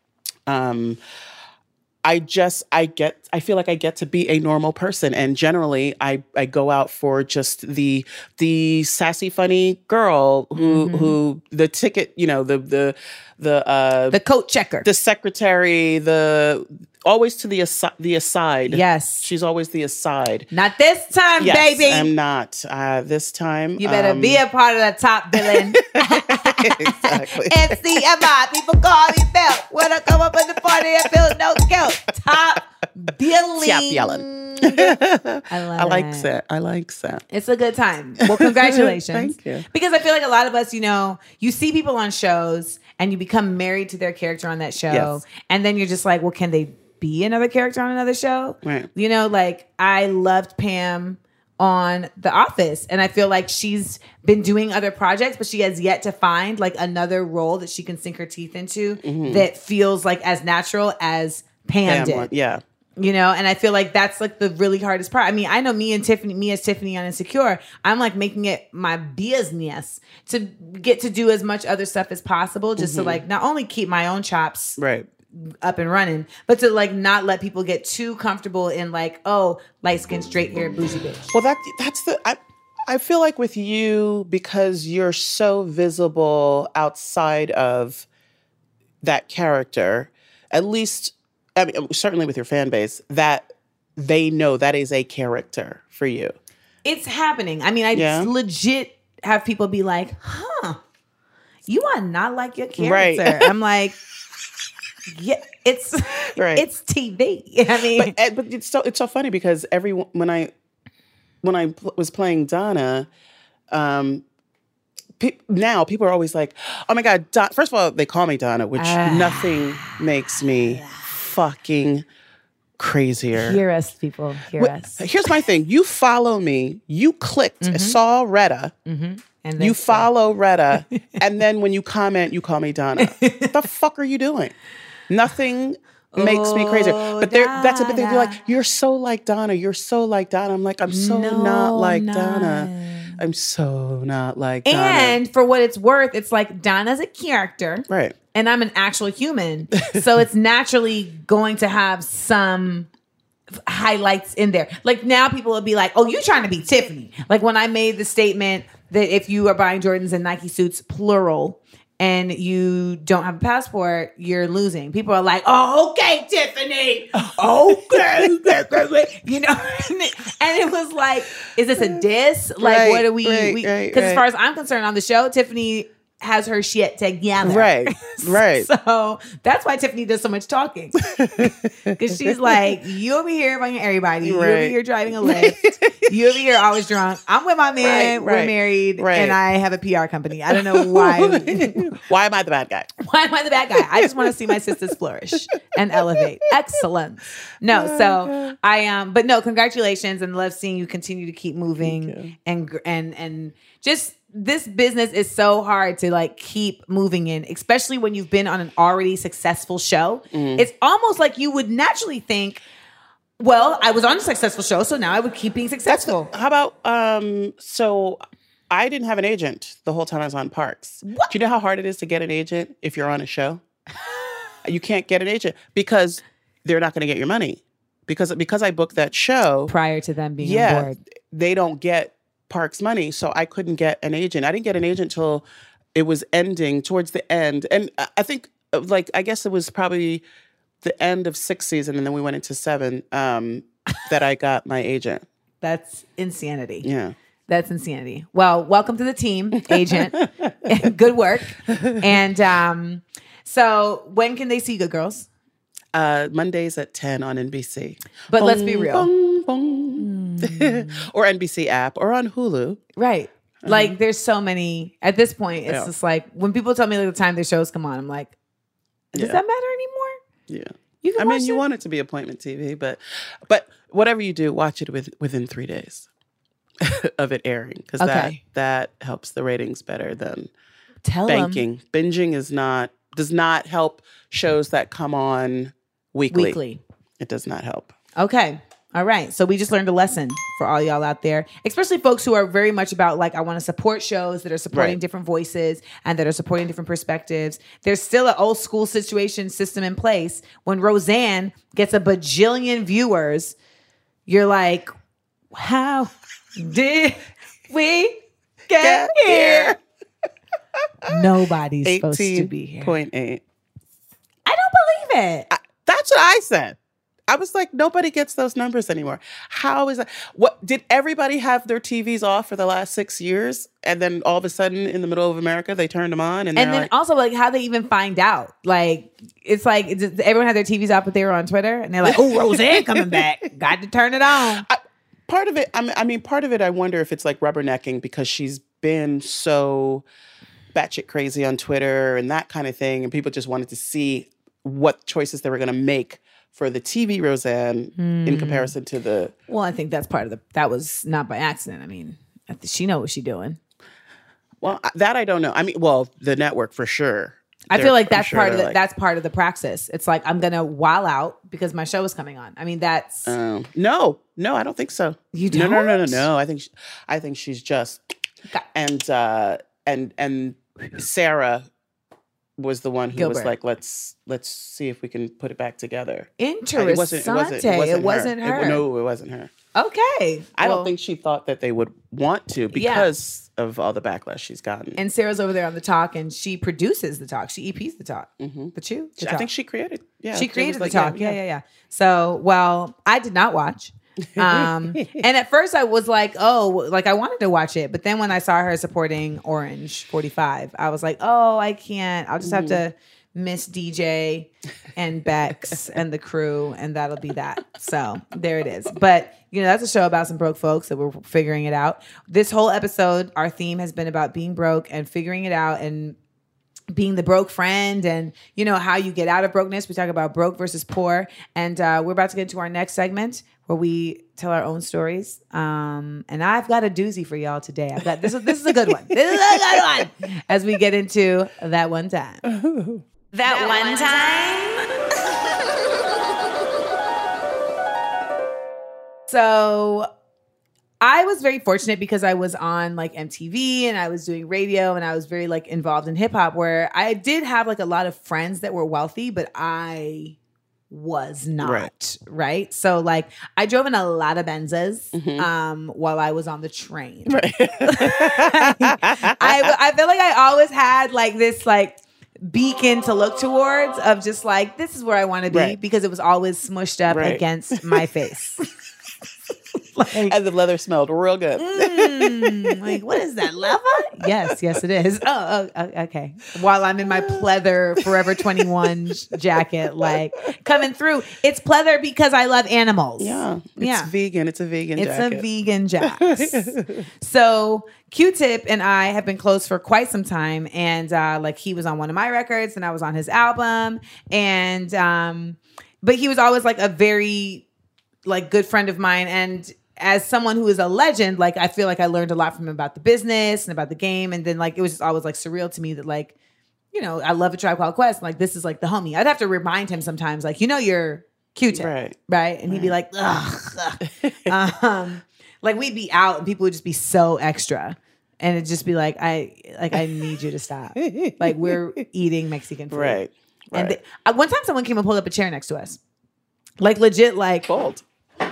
I feel like I get to be a normal person, and generally I go out for just the sassy, funny girl who the ticket, the coat checker, the secretary, always to the aside. Yes, she's always the aside. Not this time, baby. I'm not. This time, you better be a part of the top billing. Exactly. NCMI, people call me Bill. When I come up in the party, I feel no guilt. Top billing. Stop yelling. I like that. I like that. It's a good time. Well, congratulations. Thank you. Because I feel like a lot of us, you see people on shows and you become married to their character on that show. Yes. And then you're just like, well, can they be another character on another show? Right. Like I loved Pam on The Office, and I feel like she's been doing other projects, but she has yet to find like another role that she can sink her teeth into that feels like as natural as Pam did. Yeah. And I feel like that's like the really hardest part. I mean, I know me as Tiffany on Insecure, I'm like making it my business to get to do as much other stuff as possible, just to like not only keep my own chops up and running, but to like not let people get too comfortable in like, oh, light skin, straight hair, bougie bitch. Well, that's I feel like with you, because you're so visible outside of that character, at least, I mean, certainly with your fan base, that they know that is a character for you. It's happening. I mean, I legit have people be like, huh, you are not like your character. Right. I'm like, yeah, it's it's TV. I mean, but it's so funny because when I was playing Donna, now people are always like, oh my God, first of all, they call me Donna, which nothing makes me fucking crazier. Hear us, people. Hear us. Here's my thing. You follow me. You clicked, saw Retta. And then You follow Retta. And then when you comment, you call me Donna. What the fuck are you doing? Nothing makes me crazier. But that's a bit they'd be like, you're so like Donna. You're so like Donna. I'm like, I'm so not like Donna. I'm so not like Donna. And for what it's worth, it's like Donna's a character. Right. And I'm an actual human. So it's naturally going to have some highlights in there. Like now people will be like, oh, you're trying to be Tiffany. Like when I made the statement that if you are buying Jordans and Nike suits, plural, and you don't have a passport, you're losing. People are like, oh, okay, Tiffany. Okay. You know? And it was like, is this a diss? Like, Right, what are we? right, Because as far as I'm concerned on the show, Tiffany has her shit together. Right. Right. So that's why Tiffany does so much talking. Because she's like, you over here banging everybody. You over Right. here driving a Lyft. You over here always drunk. I'm with my man. Right, We're married. right. And I have a PR company. I don't know why. Why am I the bad guy? Why am I the bad guy? I just want to see my sisters flourish and elevate. Excellence. No, so but no, congratulations, and love seeing you continue to keep moving and just this business is so hard to like keep moving in, especially when you've been on an already successful show. It's almost like you would naturally think, well, I was on a successful show, so now I would keep being successful. How about so I didn't have an agent the whole time I was on Parks. What? Do you know how hard it is to get an agent if you're on a show? You can't get an agent because they're not going to get your money. Because I booked that show Prior to them being on board. they don't get Parks money, so I couldn't get an agent. I didn't get an agent till it was ending towards the end, and I think I guess it was probably the end of 6th season, and then we went into 7 that I got my agent. That's insanity. Yeah. That's insanity. Well, welcome to the team, agent. Good work. And so when can they see Good Girls? Mondays at 10 on NBC. But let's be real. Bong, bong. Or NBC app or on Hulu. Right. Like there's so many at this point. It's Yeah. just like when people tell me like the time their shows come on, I'm like, does Yeah. that matter anymore? Yeah. You can I mean, watch you it. want it to be appointment TV, but whatever you do, watch it within 3 days of it airing because Okay. that helps the ratings better than Tell them. banking. Binging does not help shows that come on weekly. It does not help. Okay. All right. So we just learned a lesson for all y'all out there, especially folks who are very much about like, I want to support shows that are supporting Right. different voices and that are supporting different perspectives. There's still an old school situation system in place. When Roseanne gets a bajillion viewers, you're like, how did we get here? Nobody's supposed to be here. 18.8. I don't believe it. That's what I said. I was like, nobody gets those numbers anymore. How is that? What did everybody have their TVs off for the last 6 years, and then all of a sudden, in the middle of America, they turned them on, and And they're then also like how they even find out. Like it's like everyone had their TVs off, but they were on Twitter, and they're like, "Oh, Roseanne coming back, got to turn it on." part of it. I mean, part of it. I wonder if it's like rubbernecking because she's been so batshit crazy on Twitter and that kind of thing, and people just wanted to see what choices they were going to make for the TV Roseanne in comparison to the. Well, I think that's part of that was not by accident. I mean, she know what she's doing. Well, that I don't know. I mean, well, the network for sure. I feel like I'm that's sure part of they're the, like, that's part of the praxis. It's like I'm gonna while out because my show is coming on. I mean, that's No, I don't think so. You No. I think she's just and Sarah was the one who was Gilbert. like, let's see if we can put it back together. interessante. It wasn't her. No, it wasn't her. Okay, I well, don't think she thought that they would want to because of all the backlash she's gotten. And Sarah's over there on the talk, and she produces the talk. She EPs the talk. The chew. The I talk. think she created. Yeah, She it was created the like, talk. Yeah. So, well, I did not watch. And at first I was like, oh, like I wanted to watch it. But then when I saw her supporting Orange 45, I was like, oh, I can't. I'll just have to miss DJ and Bex and the crew, and that'll be that. So there it is. But, you know, that's a show about some broke folks that we're figuring it out. This whole episode, our theme has been about being broke and figuring it out and being the broke friend and, you know, how you get out of brokenness. We talk about broke versus poor. And we're about to get into our next segment where we tell our own stories. And I've got a doozy for y'all today. I've got this is a good one. This is a good one. As we get into that one time. That one time. So I was very fortunate because I was on like MTV and I was doing radio and I was very like involved in hip hop, where I did have like a lot of friends that were wealthy, but I was not, right? So like I drove in a lot of Benzes while I was on the train. Right. I feel like I always had like this like beacon to look towards of just like, this is where I want to be, because it was always smushed up against my face. Like, and the leather smelled real good. Like, what is that, leather? Yes, it is. Oh, okay. While I'm in my pleather Forever 21 jacket, like coming through. It's pleather because I love animals. Yeah. It's vegan. It's a vegan jacket. It's a vegan jacket. So Q-Tip and I have been close for quite some time. And like he was on one of my records and I was on his album. And but he was always like a very like good friend of mine. And as someone who is a legend, like I feel like I learned a lot from him about the business and about the game. And then like it was just always like surreal to me that like, you know, I love A Tribe Called Quest. And, like this is like the homie. I'd have to remind him sometimes, like, you know, you're Q-Tip, right? And he'd be like, ugh. Like we'd be out and people would just be so extra. And it'd just be like, I need you to stop. Like we're eating Mexican food. Right. And one time someone came and pulled up a chair next to us. Like legit, like cold.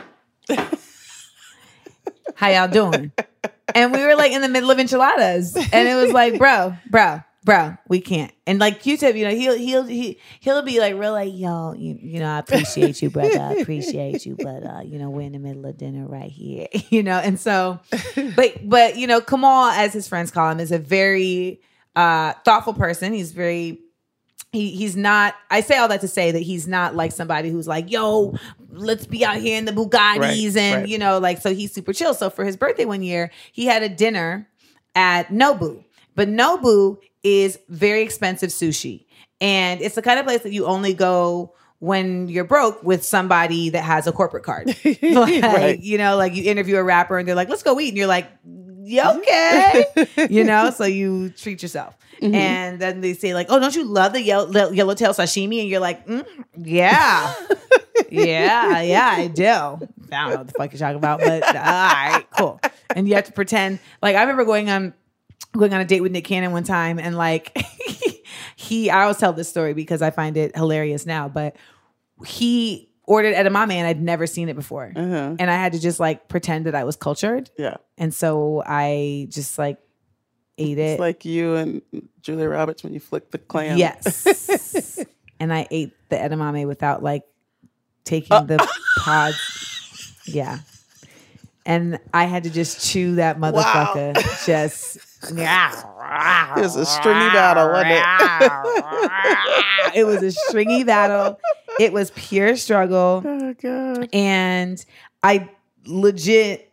How y'all doing? And we were like in the middle of enchiladas, and it was like, bro, we can't. And like Q-Tip, you know, he'll be like real like, yo, you know, I appreciate you, brother, I appreciate you, but you know, we're in the middle of dinner right here, you know. And so, but you know, Kamal, as his friends call him, is a very thoughtful person. He's very. He's not, I say all that to say that he's not like somebody who's like, yo, let's be out here in the Bugattis you know, like, so he's super chill. So for his birthday one year, he had a dinner at Nobu. But Nobu is very expensive sushi. And it's the kind of place that you only go when you're broke with somebody that has a corporate card. Like, you know, like you interview a rapper and they're like, let's go eat. And you're like, yeah, okay. You know, so you treat yourself. And then they say like, oh, don't you love the yellowtail sashimi? And you're like, yeah. yeah, I do. I don't know what the fuck you're talking about, but all right, cool. And you have to pretend. Like I remember going on a date with Nick Cannon one time, and like I always tell this story because I find it hilarious now, but he ordered edamame and I'd never seen it before. And I had to just like pretend that I was cultured. Yeah. And so I just like ate it. It's like you and Julia Roberts when you flick the clam. Yes. And I ate the edamame without like taking the pods. Yeah. And I had to just chew that motherfucker. Wow. Just, yeah. It was a stringy battle, wasn't it? It was a stringy battle. It was pure struggle. Oh, God. And I legit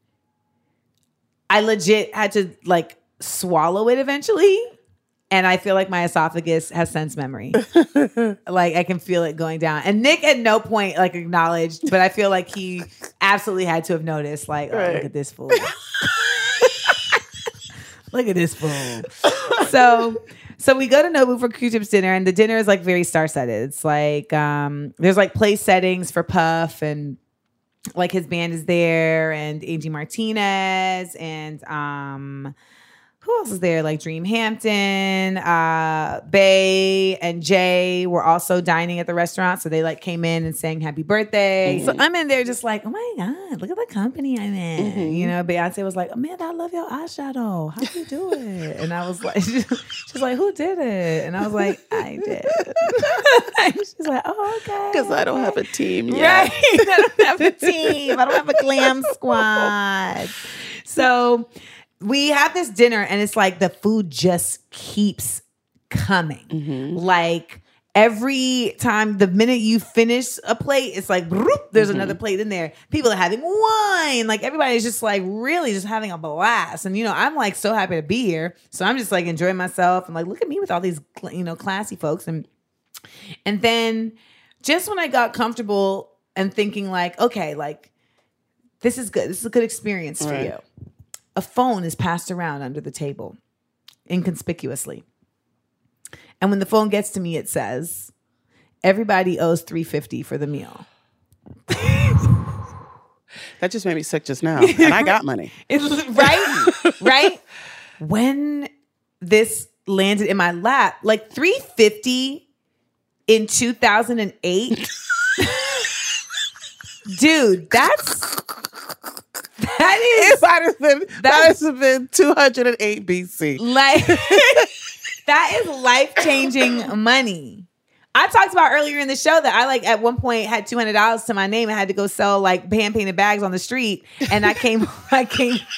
had to like swallow it eventually. And I feel like my esophagus has sense memory. Like I can feel it going down. And Nick at no point like acknowledged, but I feel like he absolutely had to have noticed like, oh, look at this fool. Look at this fool. So we go to Nobu for Q-Tip's dinner, and the dinner is like very star-studded. It's like there's like place settings for Puff, and like his band is there, and Angie Martinez, and who else is there? Like Dream Hampton, Bay and Jay were also dining at the restaurant. So they like came in and sang happy birthday. So I'm in there just like, oh my God, look at the company I'm in. You know, Beyonce was like, Amanda, I love your eyeshadow. How do you do it? And I was like, she's like, who did it? And I was like, I did. She's like, oh, okay. Because I don't have a team yet. Right. I don't have a team. I don't have a glam squad. So we have this dinner and it's like the food just keeps coming. Like every time, the minute you finish a plate, it's like, bloop, there's another plate in there. People are having wine. Like everybody's just like really just having a blast. And, I'm like so happy to be here. So I'm just like enjoying myself and like, look at me with all these, classy folks. And then just when I got comfortable and thinking like, okay, like this is good. This is a good experience for you. A phone is passed around under the table inconspicuously. And when the phone gets to me, it says, everybody owes $350 for the meal. That just made me sick just now. And I got money. Right? When this landed in my lap, like $350 in 2008. Dude, that is... That has been 208 BC. Like... That is life-changing money. I talked about earlier in the show that I like at one point had $200 to my name and had to go sell like hand-painted bags on the street. And I came. But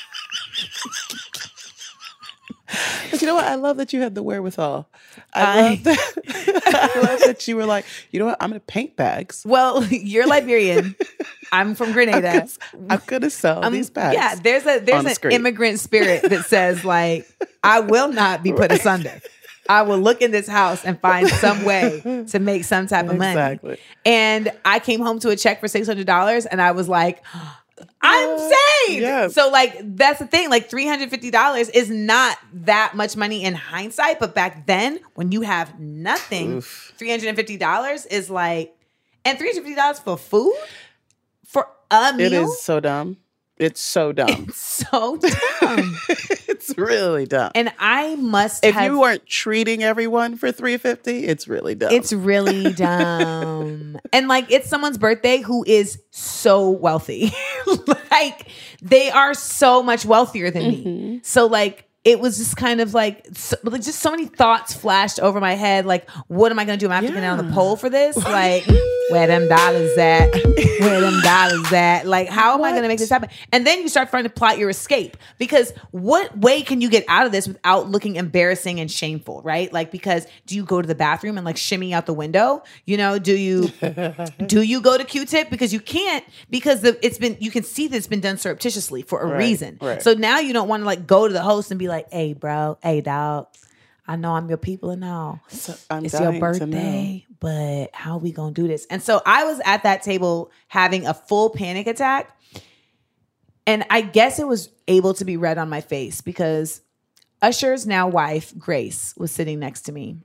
you know what? I love that you had the wherewithal. I love that you were like, you know what? I'm going to paint bags. Well, you're Liberian. I'm from Grenada. I'm going to sell these bags. Yeah, there's an immigrant spirit that says like, I will not be put asunder. I will look in this house and find some way to make some type of money. Exactly. And I came home to a check for $600 and I was like, I'm saved. Yes. So like, that's the thing. Like $350 is not that much money in hindsight. But back then when you have nothing, $350 is like, and $350 for food? For a meal? It is so dumb. It's so dumb. It's so dumb. It's really dumb. And I if you weren't treating everyone for $350, it's really dumb. It's really dumb. And like, it's someone's birthday who is so wealthy. Like, they are so much wealthier than me. So like, it was just kind of like, just so many thoughts flashed over my head. Like, what am I going to do? Am I have to get on the pole for this? Like, where them dollars at? Where them dollars at? Like, how am I going to make this happen? And then you start trying to plot your escape, because what way can you get out of this without looking embarrassing and shameful, right? Like, because do you go to the bathroom and like shimmy out the window? Do you go to Q-tip? Because you can't, because you can see that it's been done surreptitiously for a reason. Right. So now you don't want to like go to the host and be like, hey bro, hey dog, I know I'm your people and all. It's your birthday, but how we gonna do this? And so I was at that table having a full panic attack. And I guess it was able to be read on my face because Usher's now wife, Grace, was sitting next to me.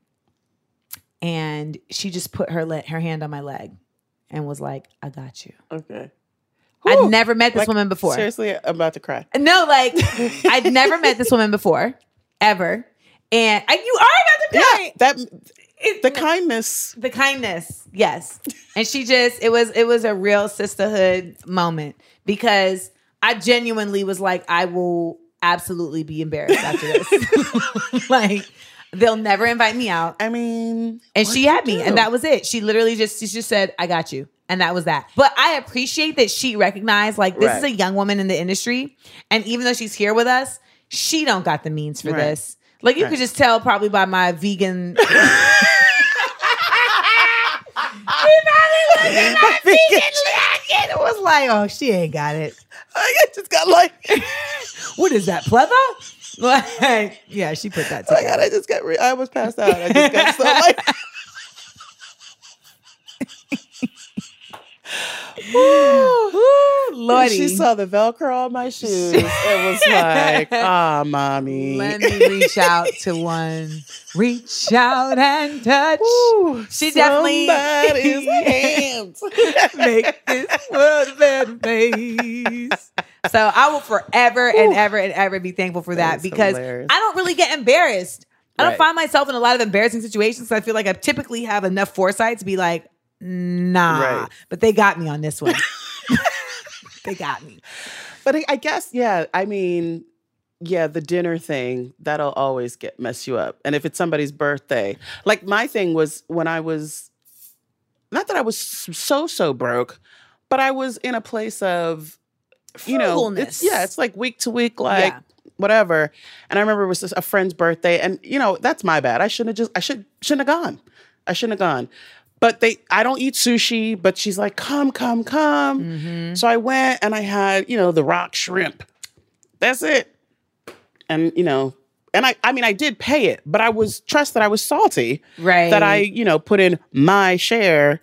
And she just put her hand on my leg and was like, I got you. Okay. I'd never met this woman before. Seriously, I'm about to cry. No, like, I'd never met this woman before, ever. And you are about to cry. Yeah, the kindness. The kindness, yes. And it was a real sisterhood moment, because I genuinely was like, I will absolutely be embarrassed after this. Like, they'll never invite me out. I mean, and she had me, and that was it. She literally just said, I got you. And that was that. But I appreciate that she recognized, like, this is a young woman in the industry. And even though she's here with us, she don't got the means for this. Like, you could just tell probably by my vegan... It was like, oh, she ain't got it. I just got like... What is that, pleather? Like, yeah, she put that together. I almost passed out. I just got so like... Lordy. She saw the Velcro on my shoes. It was like, mommy. Let me reach out to one. Reach out and touch. Ooh, she definitely somebody's hands. Make this world a better place. So I will forever and ever and ever be thankful for that, because hilarious. I don't really get embarrassed. I don't find myself in a lot of embarrassing situations. So I feel like I typically have enough foresight to be like, nah, but they got me on this one. They got me. But I guess, I mean, the dinner thing, that'll always mess you up. And if it's somebody's birthday, like my thing was when I was, not that I was so broke, but I was in a place of, frugalness. It's like week to week, like whatever. And I remember it was just a friend's birthday, and that's my bad. I shouldn't have gone. I shouldn't have gone. But I don't eat sushi, but she's like, come. Mm-hmm. So I went and I had, the rock shrimp. That's it. And, and I did pay it, but I was that I was salty. Right. That I, put in my share.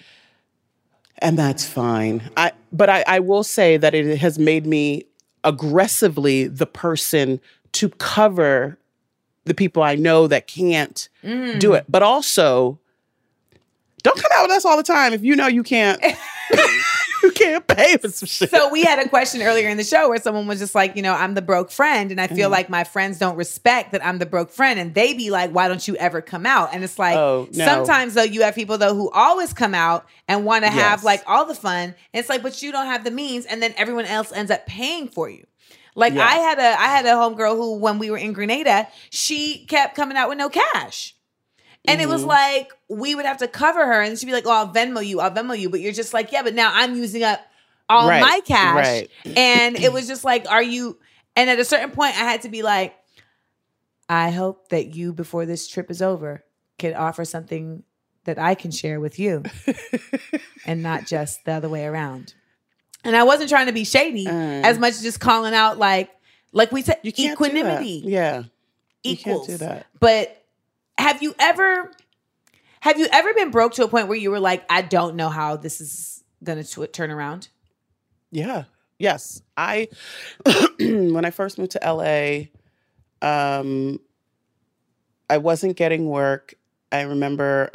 And that's fine. But I will say that it has made me aggressively the person to cover the people I know that can't do it. But also, don't come out with us all the time if you know you can't. You can't pay for some shit. So we had a question earlier in the show where someone was just like, I'm the broke friend, and I feel like my friends don't respect that I'm the broke friend, and they be like, why don't you ever come out? And it's like, sometimes though you have people though who always come out and want to have like all the fun, and it's like, but you don't have the means, and then everyone else ends up paying for you. Like I had a homegirl who, when we were in Grenada, she kept coming out with no cash. And it was like, we would have to cover her, and she'd be like, oh, I'll Venmo you. But you're just like, yeah, but now I'm using up all my cash. Right. And it was just like, and at a certain point I had to be like, I hope that you, before this trip is over, can offer something that I can share with you and not just the other way around. And I wasn't trying to be shady as much as just calling out like we said, you can't equanimity. Do that. Yeah. Equals. You can't do that. But have you ever been broke to a point where you were like, I don't know how this is going to turn around? Yeah. Yes. When I first moved to LA, I wasn't getting work. I remember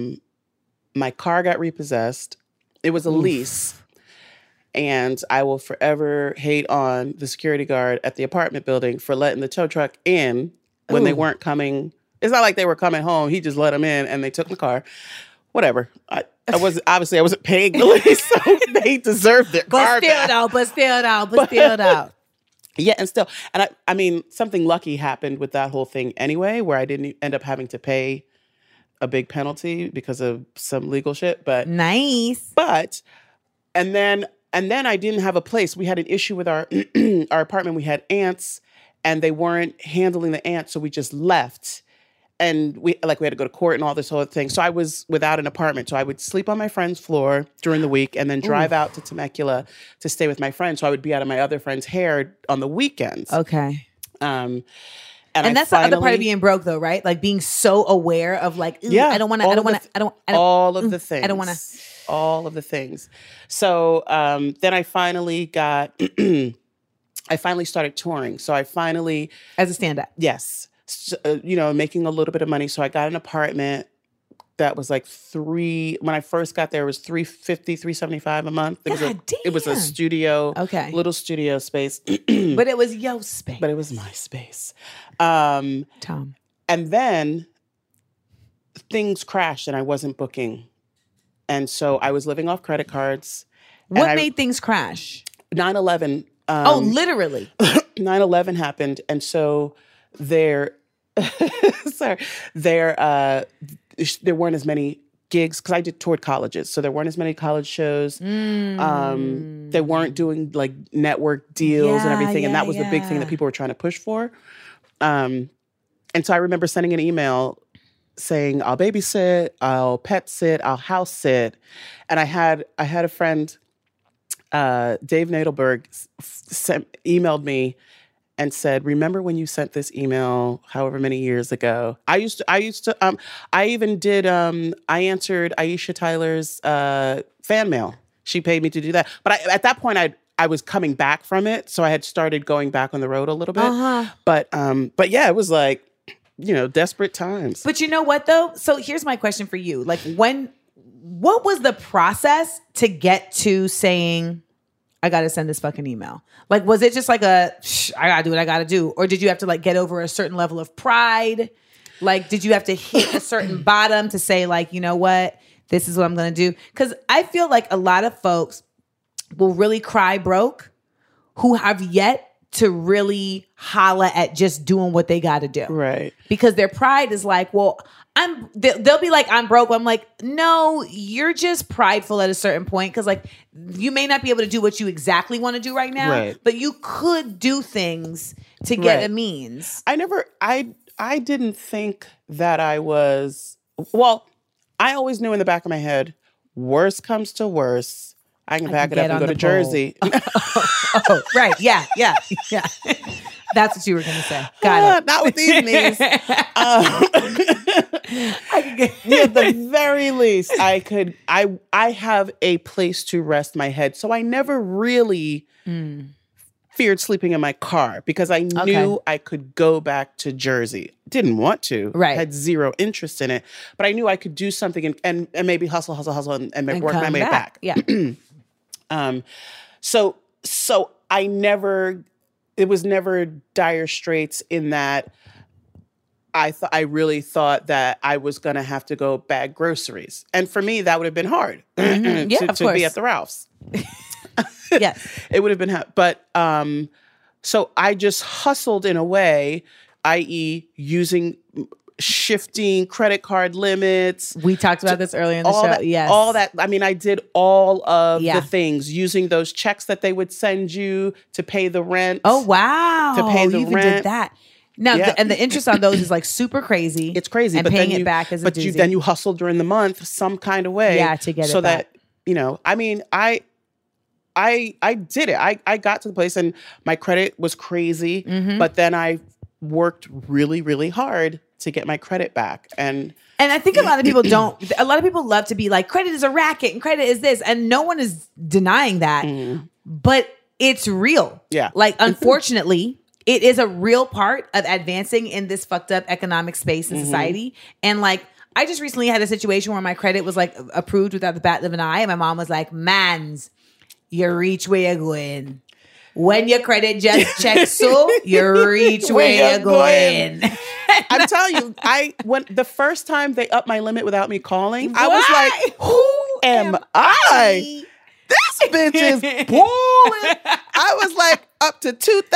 my car got repossessed. It was a lease. And I will forever hate on the security guard at the apartment building for letting the tow truck in when they weren't coming. It's not like they were coming home. He just let them in and they took the car. Whatever. I wasn't paying the lease, so they deserved their car back. But still though. Yeah, and still. And I mean, something lucky happened with that whole thing anyway, where I didn't end up having to pay a big penalty because of some legal shit. But nice. And then I didn't have a place. We had an issue with our our apartment. We had ants, and they weren't handling the ants, so we just left. And we had to go to court and all this whole thing. So I was without an apartment. So I would sleep on my friend's floor during the week and then drive out to Temecula to stay with my friend. So I would be out of my other friend's hair on the weekends. Okay. And that's the other part of being broke, though, right? Like being so aware of like, I don't want to. All of the things. I don't want to. All of the things. So then I finally got. I finally started touring. So I finally, as a stand-up. Yes. Making a little bit of money. So I got an apartment that was like when I first got there, it was $350, $375 a month. It was a studio, little studio space. But it was your space. But it was my space. Tom. And then things crashed and I wasn't booking. And so I was living off credit cards. What made things crash? 9/11. Literally. 9/11 happened. And so there weren't as many gigs because I toured colleges, so there weren't as many college shows. They weren't doing like network deals and everything, and that was the big thing that people were trying to push for. And so I remember sending an email saying, "I'll babysit, I'll pet sit, I'll house sit," and I had a friend, Dave Nadelberg, emailed me and said, "Remember when you sent this email however many years ago?" I even did, I answered Aisha Tyler's fan mail. She paid me to do that. But at that point, I was coming back from it. So I had started going back on the road a little bit. But yeah, it was like, desperate times. But you know what though? So here's my question for you. Like what was the process to get to saying, I got to send this fucking email? Like, was it just like I got to do what I got to do? Or did you have to like get over a certain level of pride? Like, did you have to hit a certain bottom to say like, you know what, this is what I'm going to do? Because I feel like a lot of folks will really cry broke who have yet to really holla at just doing what they got to do. Right. Because their pride is like, well, they'll be like, I'm broke. I'm like, no, you're just prideful at a certain point. Cause like you may not be able to do what you exactly want to do right now, but you could do things to get a means. I didn't think that I was, well, I always knew in the back of my head, worst comes to worst, I can pack it up and go to Jersey. Oh, right. Yeah. That's what you were going to say. Got it. Not with these knees. At the very least, I have a place to rest my head. So I never really feared sleeping in my car because I knew I could go back to Jersey. Didn't want to. Right. Had zero interest in it. But I knew I could do something and maybe hustle and work my way back. Yeah. So I never, it was never dire straits in that I really thought that I was going to have to go bag groceries. And for me, that would have been hard to be at the Ralphs. Yes. It would have been, but so I just hustled in a way, i.e. shifting credit card limits. We talked about this earlier in the show. Yes. All that. I mean, I did all of the things using those checks that they would send you to pay the rent. Oh, wow. To pay the you even rent. did that. Now, and the interest on those is like super crazy. It's crazy. And but paying then it back is a doozy. then you hustle during the month some kind of way. Yeah, to get so it back. that, I mean, I did it. I got to the place and my credit was crazy, but then I worked really, really hard to get my credit back. And I think a lot of people don't. A lot of people love to be like, credit is a racket and credit is this. And no one is denying that. But it's real. Yeah. Like, unfortunately, it is a real part of advancing in this fucked up economic space in society. And like, I just recently had a situation where my credit was like approved without the bat of an eye. And my mom was like, mans, you reach where you're going. When your credit just checks so, you reach where you're going. I'm telling you, when the first time they upped my limit without me calling, I was like, who am I? This bitch is balling. I was like, up to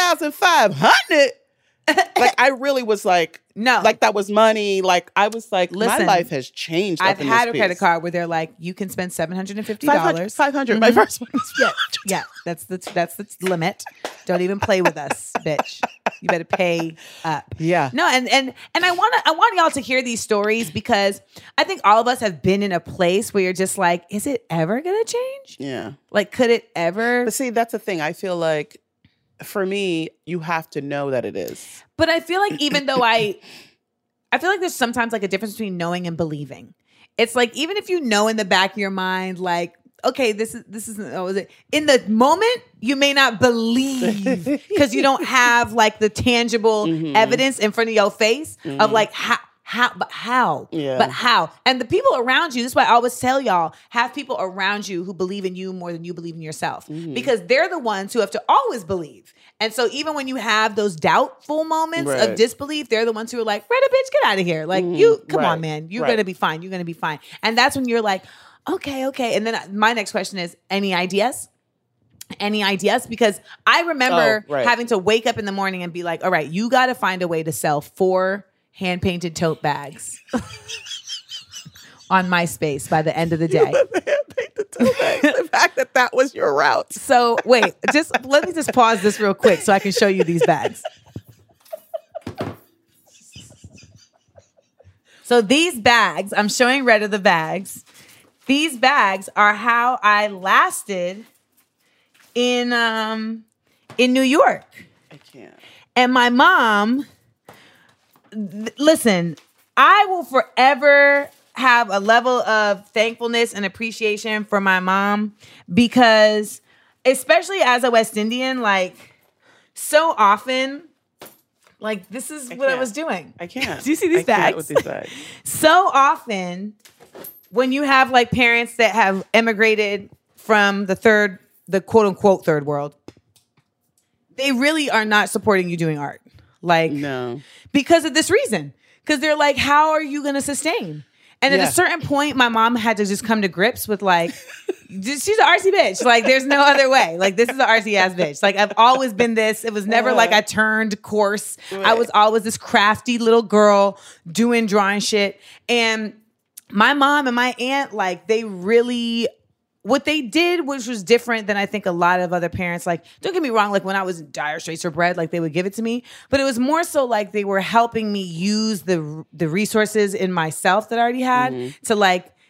2,500. Like, I really was like, no, like that was money. Like, I was like, listen, my life has changed. I've had a credit card where they're like, you can spend $750. 500. My first one was yeah. That's the limit. Don't even play with us, bitch. You better pay up. Yeah. No, and I want y'all to hear these stories because I think all of us have been in a place where you're just like, is it ever gonna change? Yeah. Like, could it ever? But see, that's the thing. I feel like for me, you have to know that it is. But I feel like even though I feel like there's sometimes like a difference between knowing and believing. It's like, even if you know in the back of your mind, like, okay, this isn't, is it? In the moment, you may not believe because you don't have like the tangible evidence in front of your face of like but how? And the people around you, this is why I always tell y'all, have people around you who believe in you more than you believe in yourself. Because they're the ones who have to always believe. And so even when you have those doubtful moments of disbelief, they're the ones who are like, Retta, bitch, get out of here. Like, come on, man. You're going to be fine. You're going to be fine. And that's when you're like, okay. And then my next question is, any ideas? Any ideas? Because I remember having to wake up in the morning and be like, all right, you got to find a way to sell 4 hand-painted tote bags on MySpace by the end of the day. The fact that was your route. So wait, let me just pause this real quick so I can show you these bags. So these bags, I'm showing Retta the bags. These bags are how I lasted in New York. I can't. And my mom, listen, I will forever have a level of thankfulness and appreciation for my mom because, especially as a West Indian, like, so often, like, this is what I was doing. I can't. Do you see these bags? Can't with these bags. So often, when you have like parents that have immigrated from the quote unquote third world, they really are not supporting you doing art. Like, no, because of this reason. Because they're like, how are you going to sustain? And at a certain point, my mom had to just come to grips with like, she's an artsy bitch. Like, there's no other way. Like, this is an artsy ass bitch. Like, I've always been this. It was never like I turned course. I was always this crafty little girl doing drawing shit. And my mom and my aunt, like, they really, what they did, which was different than I think a lot of other parents, like, don't get me wrong, like when I was in dire straits for bread, like they would give it to me, but it was more so like they were helping me use the resources in myself that I already had to like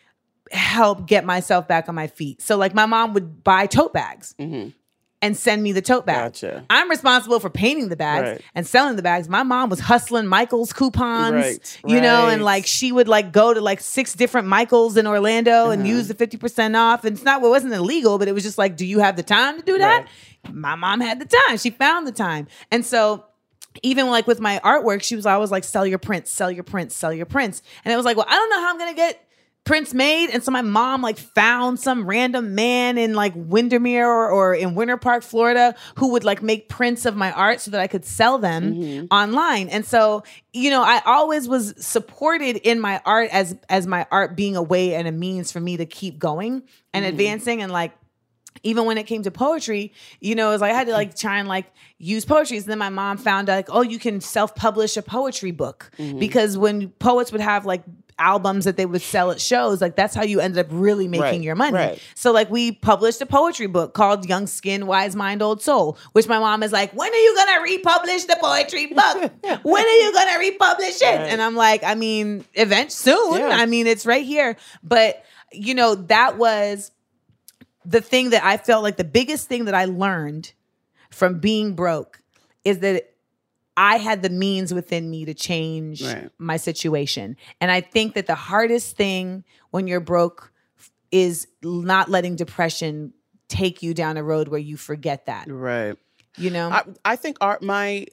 help get myself back on my feet. So like my mom would buy tote bags and send me the tote bag. Gotcha. I'm responsible for painting the bags and selling the bags. My mom was hustling Michael's coupons, you know, and like she would like go to like 6 different Michaels in Orlando and use the 50% off. And it wasn't illegal, but it was just like, do you have the time to do that? My mom had the time. She found the time. And so even like with my artwork, she was always like, sell your prints, sell your prints, sell your prints. And it was like, well, I don't know how I'm going to get prints made. And so my mom like found some random man in like Windermere or in Winter Park, Florida, who would like make prints of my art so that I could sell them online. And so, you know, I always was supported in my art as my art being a way and a means for me to keep going and advancing. And like, even when it came to poetry, you know, it was like I had to like try and like use poetry. So then my mom found out like, oh, you can self-publish a poetry book because when poets would have like albums that they would sell at shows, like that's how you ended up really making your money. So like we published a poetry book called Young Skin, Wise Mind, Old Soul, which my mom is like, when are you gonna republish the poetry book? When are you gonna republish it? And I'm like, I mean, soon. I mean, it's right here. But you know, that was the thing that I felt like the biggest thing that I learned from being broke is that I had the means within me to change my situation. And I think that the hardest thing when you're broke is not letting depression take you down a road where you forget that. Right. You know? I think my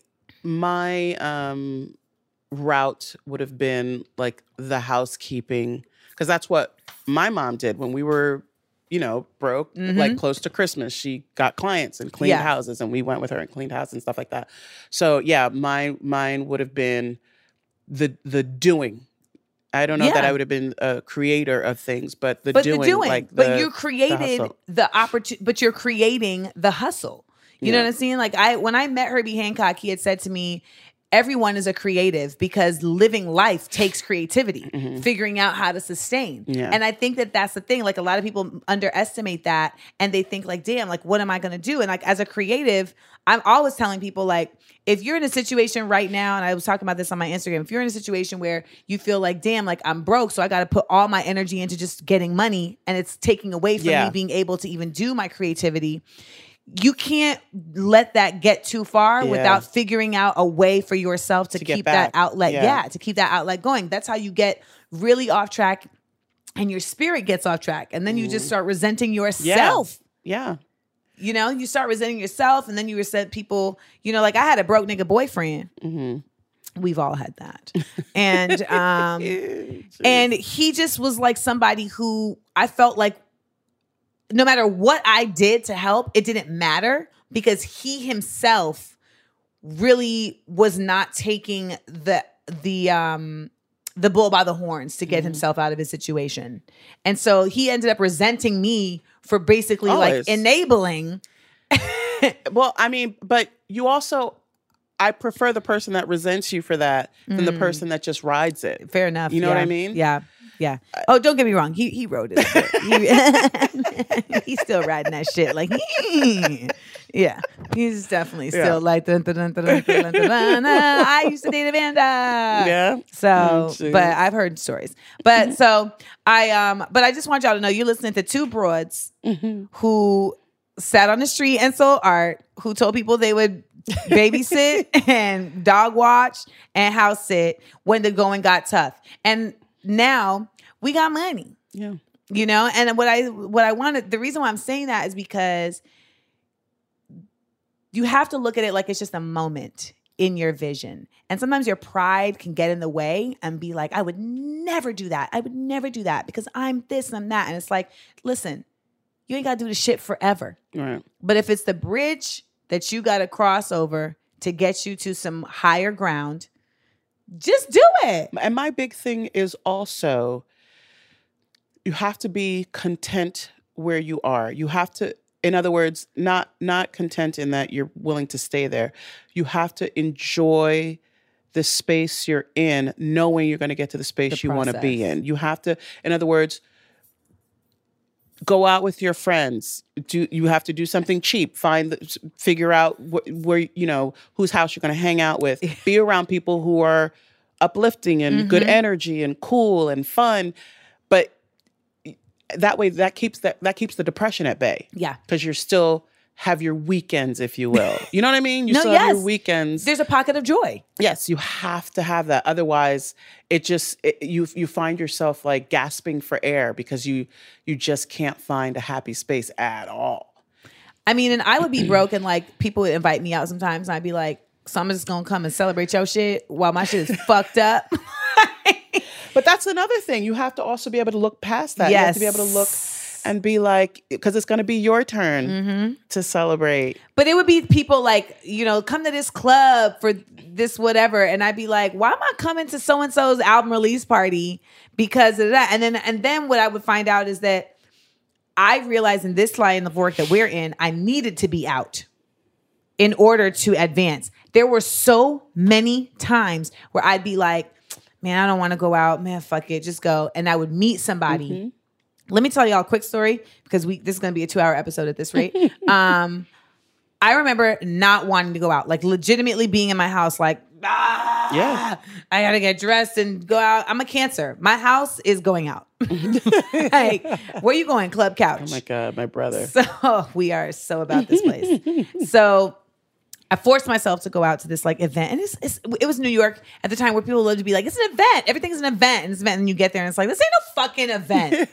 route would have been like the housekeeping, because that's what my mom did when we were, you know, broke, like close to Christmas. She got clients and cleaned houses, and we went with her and cleaned houses and stuff like that. So yeah, mine would have been the doing. I don't know that I would have been a creator of things, but the doing. Like but you created the opportunity, but you're creating the hustle. You know what I'm saying? Like when I met Herbie Hancock, he had said to me, everyone is a creative because living life takes creativity, figuring out how to sustain. And I think that that's the thing. Like a lot of people underestimate that and they think like, damn, like what am I going to do? And like as a creative, I'm always telling people like, if you're in a situation right now, and I was talking about this on my Instagram, if you're in a situation where you feel like, damn, like I'm broke, so I got to put all my energy into just getting money and it's taking away from me being able to even do my creativity, you can't let that get too far without figuring out a way for yourself to keep that outlet. To keep that outlet going. That's how you get really off track and your spirit gets off track. And then you just start resenting yourself. Yeah. You know, you start resenting yourself and then you resent people. You know, like I had a broke nigga boyfriend. We've all had that. And and he just was like somebody who I felt like no matter what I did to help, it didn't matter because he himself really was not taking the bull by the horns to get himself out of his situation. And so he ended up resenting me for basically like enabling. Well, I mean, but you also, I prefer the person that resents you for that than the person that just rides it. Fair enough. You know what I mean? Yeah. Yeah. Oh, don't get me wrong. He wrote it. He's still riding that shit. Like, yeah. He's definitely still like, I used to date Amanda. Yeah. So, but I've heard stories. But so but I just want y'all to know you're listening to two broads who sat on the street and sold art, who told people they would babysit and dog watch and house sit when the going got tough. And now we got money. Yeah. You know, and what I wanted, the reason why I'm saying that is because you have to look at it like it's just a moment in your vision. And sometimes your pride can get in the way and be like, I would never do that. I would never do that because I'm this and I'm that. And it's like, listen, you ain't got to do the shit forever. Right. But if it's the bridge that you got to cross over to get you to some higher ground, just do it. And my big thing is also, you have to be content where you are. You have to, in other words, not content in that you're willing to stay there. You have to enjoy the space you're in, knowing you're going to get to the space you want to be in. You have to, in other words, go out with your friends. You have to do something cheap. Figure out where you know whose house you're going to hang out with. Be around people who are uplifting and good energy and cool and fun. But that way that keeps the depression at bay. Yeah. Because you're still have your weekends, if you will. You know what I mean? You No, still have yes. your weekends. There's a pocket of joy. Yes, you have to have that. Otherwise, you find yourself like gasping for air because you just can't find a happy space at all. I mean, and I would be broke and like people would invite me out sometimes and I'd be like, so I'm just gonna come and celebrate your shit while my shit is fucked up. But that's another thing. You have to also be able to look past that. Yes. You have to be able to look and be like, because it's going to be your turn to celebrate. But it would be people like, you know, come to this club for this whatever. And I'd be like, why am I coming to so-and-so's album release party because of that? And then what I would find out is that I realized in this line of work that we're in, I needed to be out in order to advance. There were so many times where I'd be like, man, I don't want to go out. Man, fuck it. Just go. And I would meet somebody. Let me tell y'all a quick story because this is going to be a 2-hour episode at this rate. I remember not wanting to go out, like legitimately being in my house, like, I got to get dressed and go out. I'm a Cancer. My house is going out. Like, where you going? Club couch. Oh my God, my brother. So we are so about this place. So I forced myself to go out to this like event, and it was New York at the time where people loved to be like, it's an event. Everything's an event, and it's an event, and you get there, and it's like, this ain't no fucking event.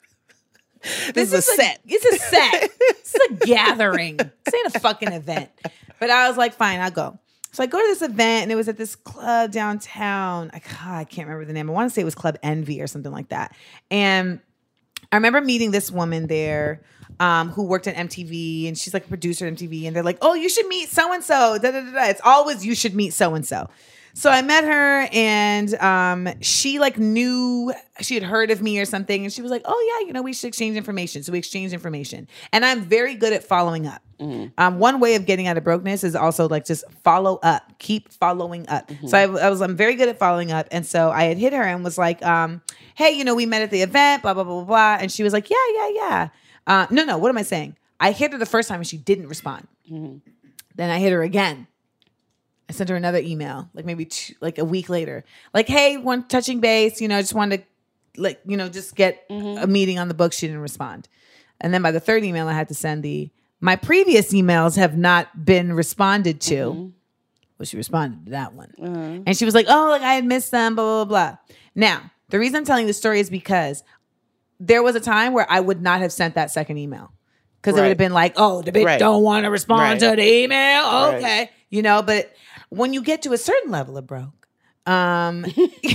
This is a set. It's a set. It's a gathering. This ain't a fucking event. But I was like, fine, I'll go. So I go to this event, and it was at this club downtown. I can't remember the name. I want to say it was Club Envy or something like that. And I remember meeting this woman there who worked at MTV, and she's like a producer at MTV. And they're like, oh, you should meet so-and-so. Da, da, da, da. It's always you should meet so-and-so. So I met her, and she like knew, she had heard of me or something. And she was like, oh yeah, you know, we should exchange information. So we exchanged information. And I'm very good at following up. One way of getting out of brokenness is also like just follow up, keep following up. So I'm very good at following up. And so I had hit her and was like, hey, you know, we met at the event, blah, blah, blah, blah, blah. And she was like, yeah. No, what am I saying? I hit her the first time and she didn't respond. Then I hit her again. I sent her another email, like maybe a week later. Like, hey, one touching base, you know, I just wanted to, like, you know, just get a meeting on the books. She didn't respond. And then by the third email, I had to send my previous emails have not been responded to. Well, she responded to that one. And she was like, oh, like I had missed them, blah, blah, blah. Now, the reason I'm telling this story is because there was a time where I would not have sent that second email. Because it would have been like, oh, the bitch don't want to respond to the email. Okay. You know, but when you get to a certain level of broke and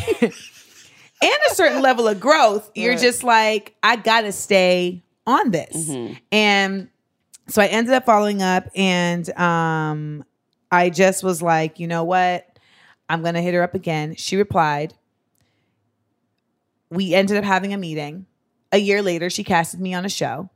a certain level of growth, you're just like, I got to stay on this. And so I ended up following up, and I just was like, you know what? I'm going to hit her up again. She replied. We ended up having a meeting. A year later, she casted me on a show.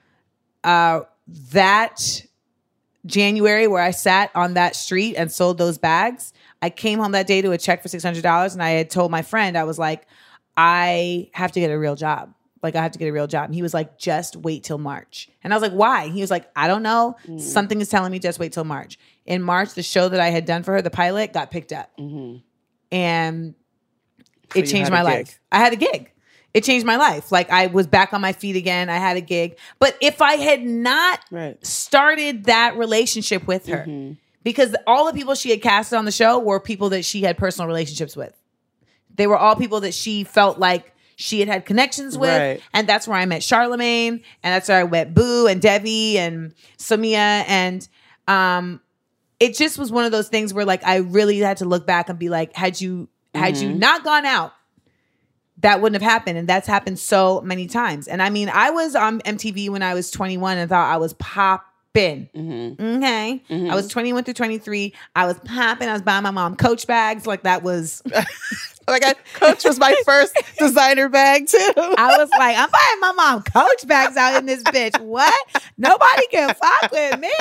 That January, where I sat on that street and sold those bags, I came home that day to a check for $600, and I had told my friend, I was like, I have to get a real job. Like, I have to get a real job. And he was like, just wait till March. And I was like, why? He was like, I don't know. Something is telling me just wait till March. In March, the show that I had done for her, the pilot, got picked up. And it changed my life. I had a gig. It changed my life. Like, I was back on my feet again. I had a gig. But if I had not started that relationship with her, because all the people she had casted on the show were people that she had personal relationships with. They were all people that she felt like she had connections with. And that's where I met Charlemagne. And that's where I met Boo and Debbie and Samia. And it just was one of those things where, like, I really had to look back and be like, had you not gone out, that wouldn't have happened. And that's happened so many times. And I mean, I was on MTV when I was 21 and thought I was popping. Okay. I was 21 through 23. I was popping. I was buying my mom Coach bags. Like, that was... Like, Coach was my first designer bag too. I was like, I'm buying my mom Coach bags out in this bitch. What? Nobody can fuck with me.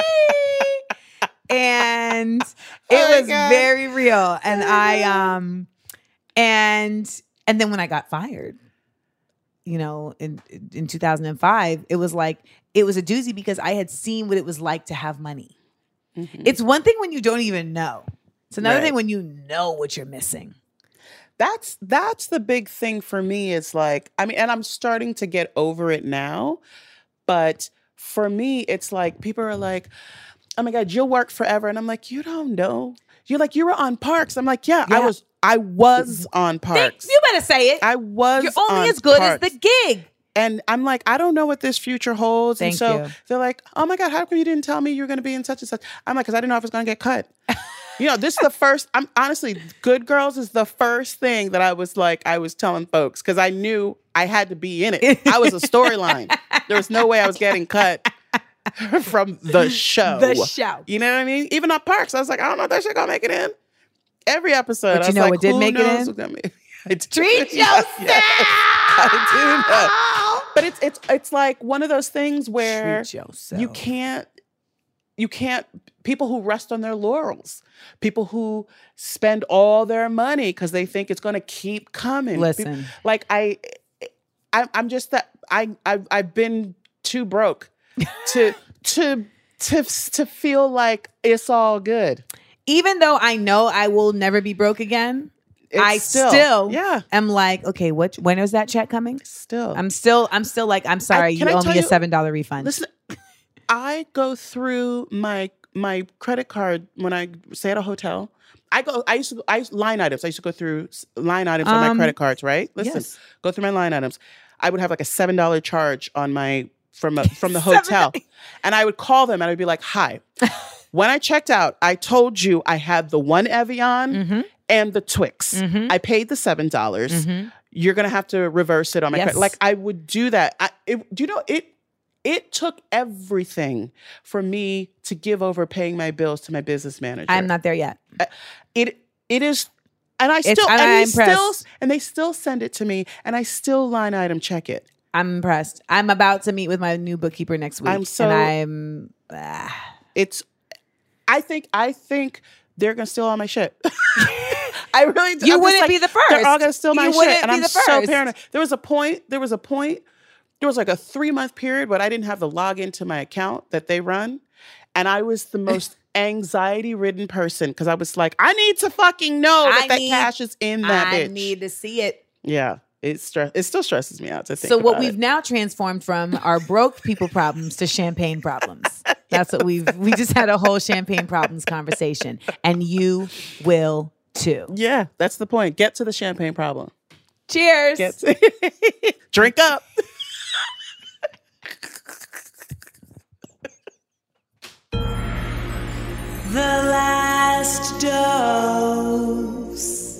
And it was very real. And and then when I got fired, you know, in 2005, it was like, it was a doozy because I had seen what it was like to have money. It's one thing when you don't even know. It's another thing when you know what you're missing. That's the big thing for me is like, I mean, and I'm starting to get over it now, but for me, it's like people are like, oh my God, you'll work forever. And I'm like, you don't know. You're like, you were on Parks. I'm like, yeah. I was on Parks. You better say it. I was You're only on as good Parks. as the gig. And I'm like, I don't know what this future holds. Thank and so you. they're like, oh my God, how come you didn't tell me you were going to be in such and such? I'm like, because I didn't know if it was going to get cut. This is the first, I'm honestly, Good Girls is the first thing that I was telling folks because I knew I had to be in it. I was a storyline. There was no way I was getting cut from the show. The show. You know what I mean? Even on Parks, I was like, I don't know if that shit going to make it in. Every episode, But I you was know like, what did who make it knows in? what's gonna make- I do. Treat Yes, yourself. I do know. But it's like one of those things where Treat yourself. you can't people who rest on their laurels, people who spend all their money because they think it's going to keep coming. Listen. People, like I'm just that I've been too broke to feel like it's all good. Even though I know I will never be broke again, I still am like, okay, when is that check coming? I'm still like, I'm sorry, you owe me a $7 refund. Listen, I go through my credit card when I stay at a hotel. I line items. I used to go through line items on my credit cards, right? Listen, yes. Go through my line items. I would have like a $7 charge on my from the hotel. And I would call them and I'd be like, hi. When I checked out, I told you I had the one Evian and the Twix. I paid the $7. You're going to have to reverse it on my credit. Like I would do that. It took everything for me to give over paying my bills to my business manager. I'm not there yet. It is, and they still send it to me, and I still line item check it. I'm impressed. I'm about to meet with my new bookkeeper next week. I think they're gonna steal all my shit. I really do. You wouldn't be the first. They're all gonna steal my shit, and I'm so first. paranoid. There was like a 3-month period where I didn't have the login to my account that they run, and I was the most anxiety-ridden person because I was like, I need to fucking know that cash is in that bitch. I need to see it. Yeah. It still stresses me out to think So what about we've now transformed from our broke people problems to champagne problems. That's what we just had a whole champagne problems conversation, and you will too. Yeah, that's the point. Get to the champagne problem. Cheers. Drink up. The last dose.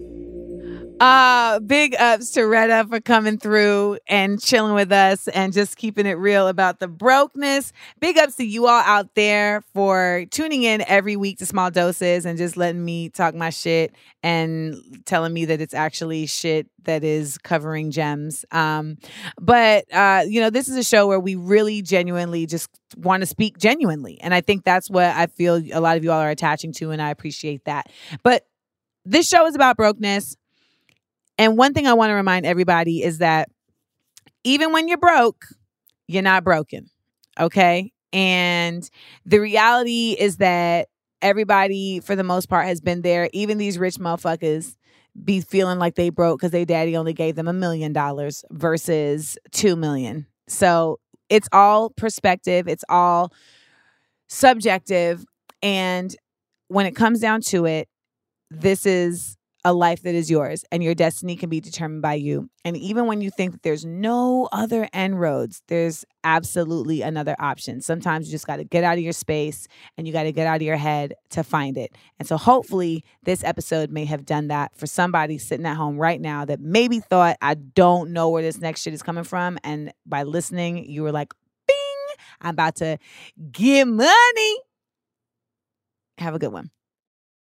Big ups to Retta for coming through and chilling with us and just keeping it real about the brokenness. Big ups to you all out there for tuning in every week to Small Doses and just letting me talk my shit and telling me that it's actually shit that is covering gems. But this is a show where we really genuinely just want to speak genuinely. And I think that's what I feel a lot of you all are attaching to, and I appreciate that. But this show is about brokenness. And one thing I want to remind everybody is that even when you're broke, you're not broken. Okay? And the reality is that everybody, for the most part, has been there. Even these rich motherfuckers be feeling like they broke because their daddy only gave them $1 million versus $2 million. So it's all perspective. It's all subjective. And when it comes down to it, this is a life that is yours, and your destiny can be determined by you. And even when you think that there's no other end roads, there's absolutely another option. Sometimes you just got to get out of your space and you got to get out of your head to find it. And so hopefully this episode may have done that for somebody sitting at home right now that maybe thought, I don't know where this next shit is coming from. And by listening, you were like, bing, I'm about to get money. Have a good one.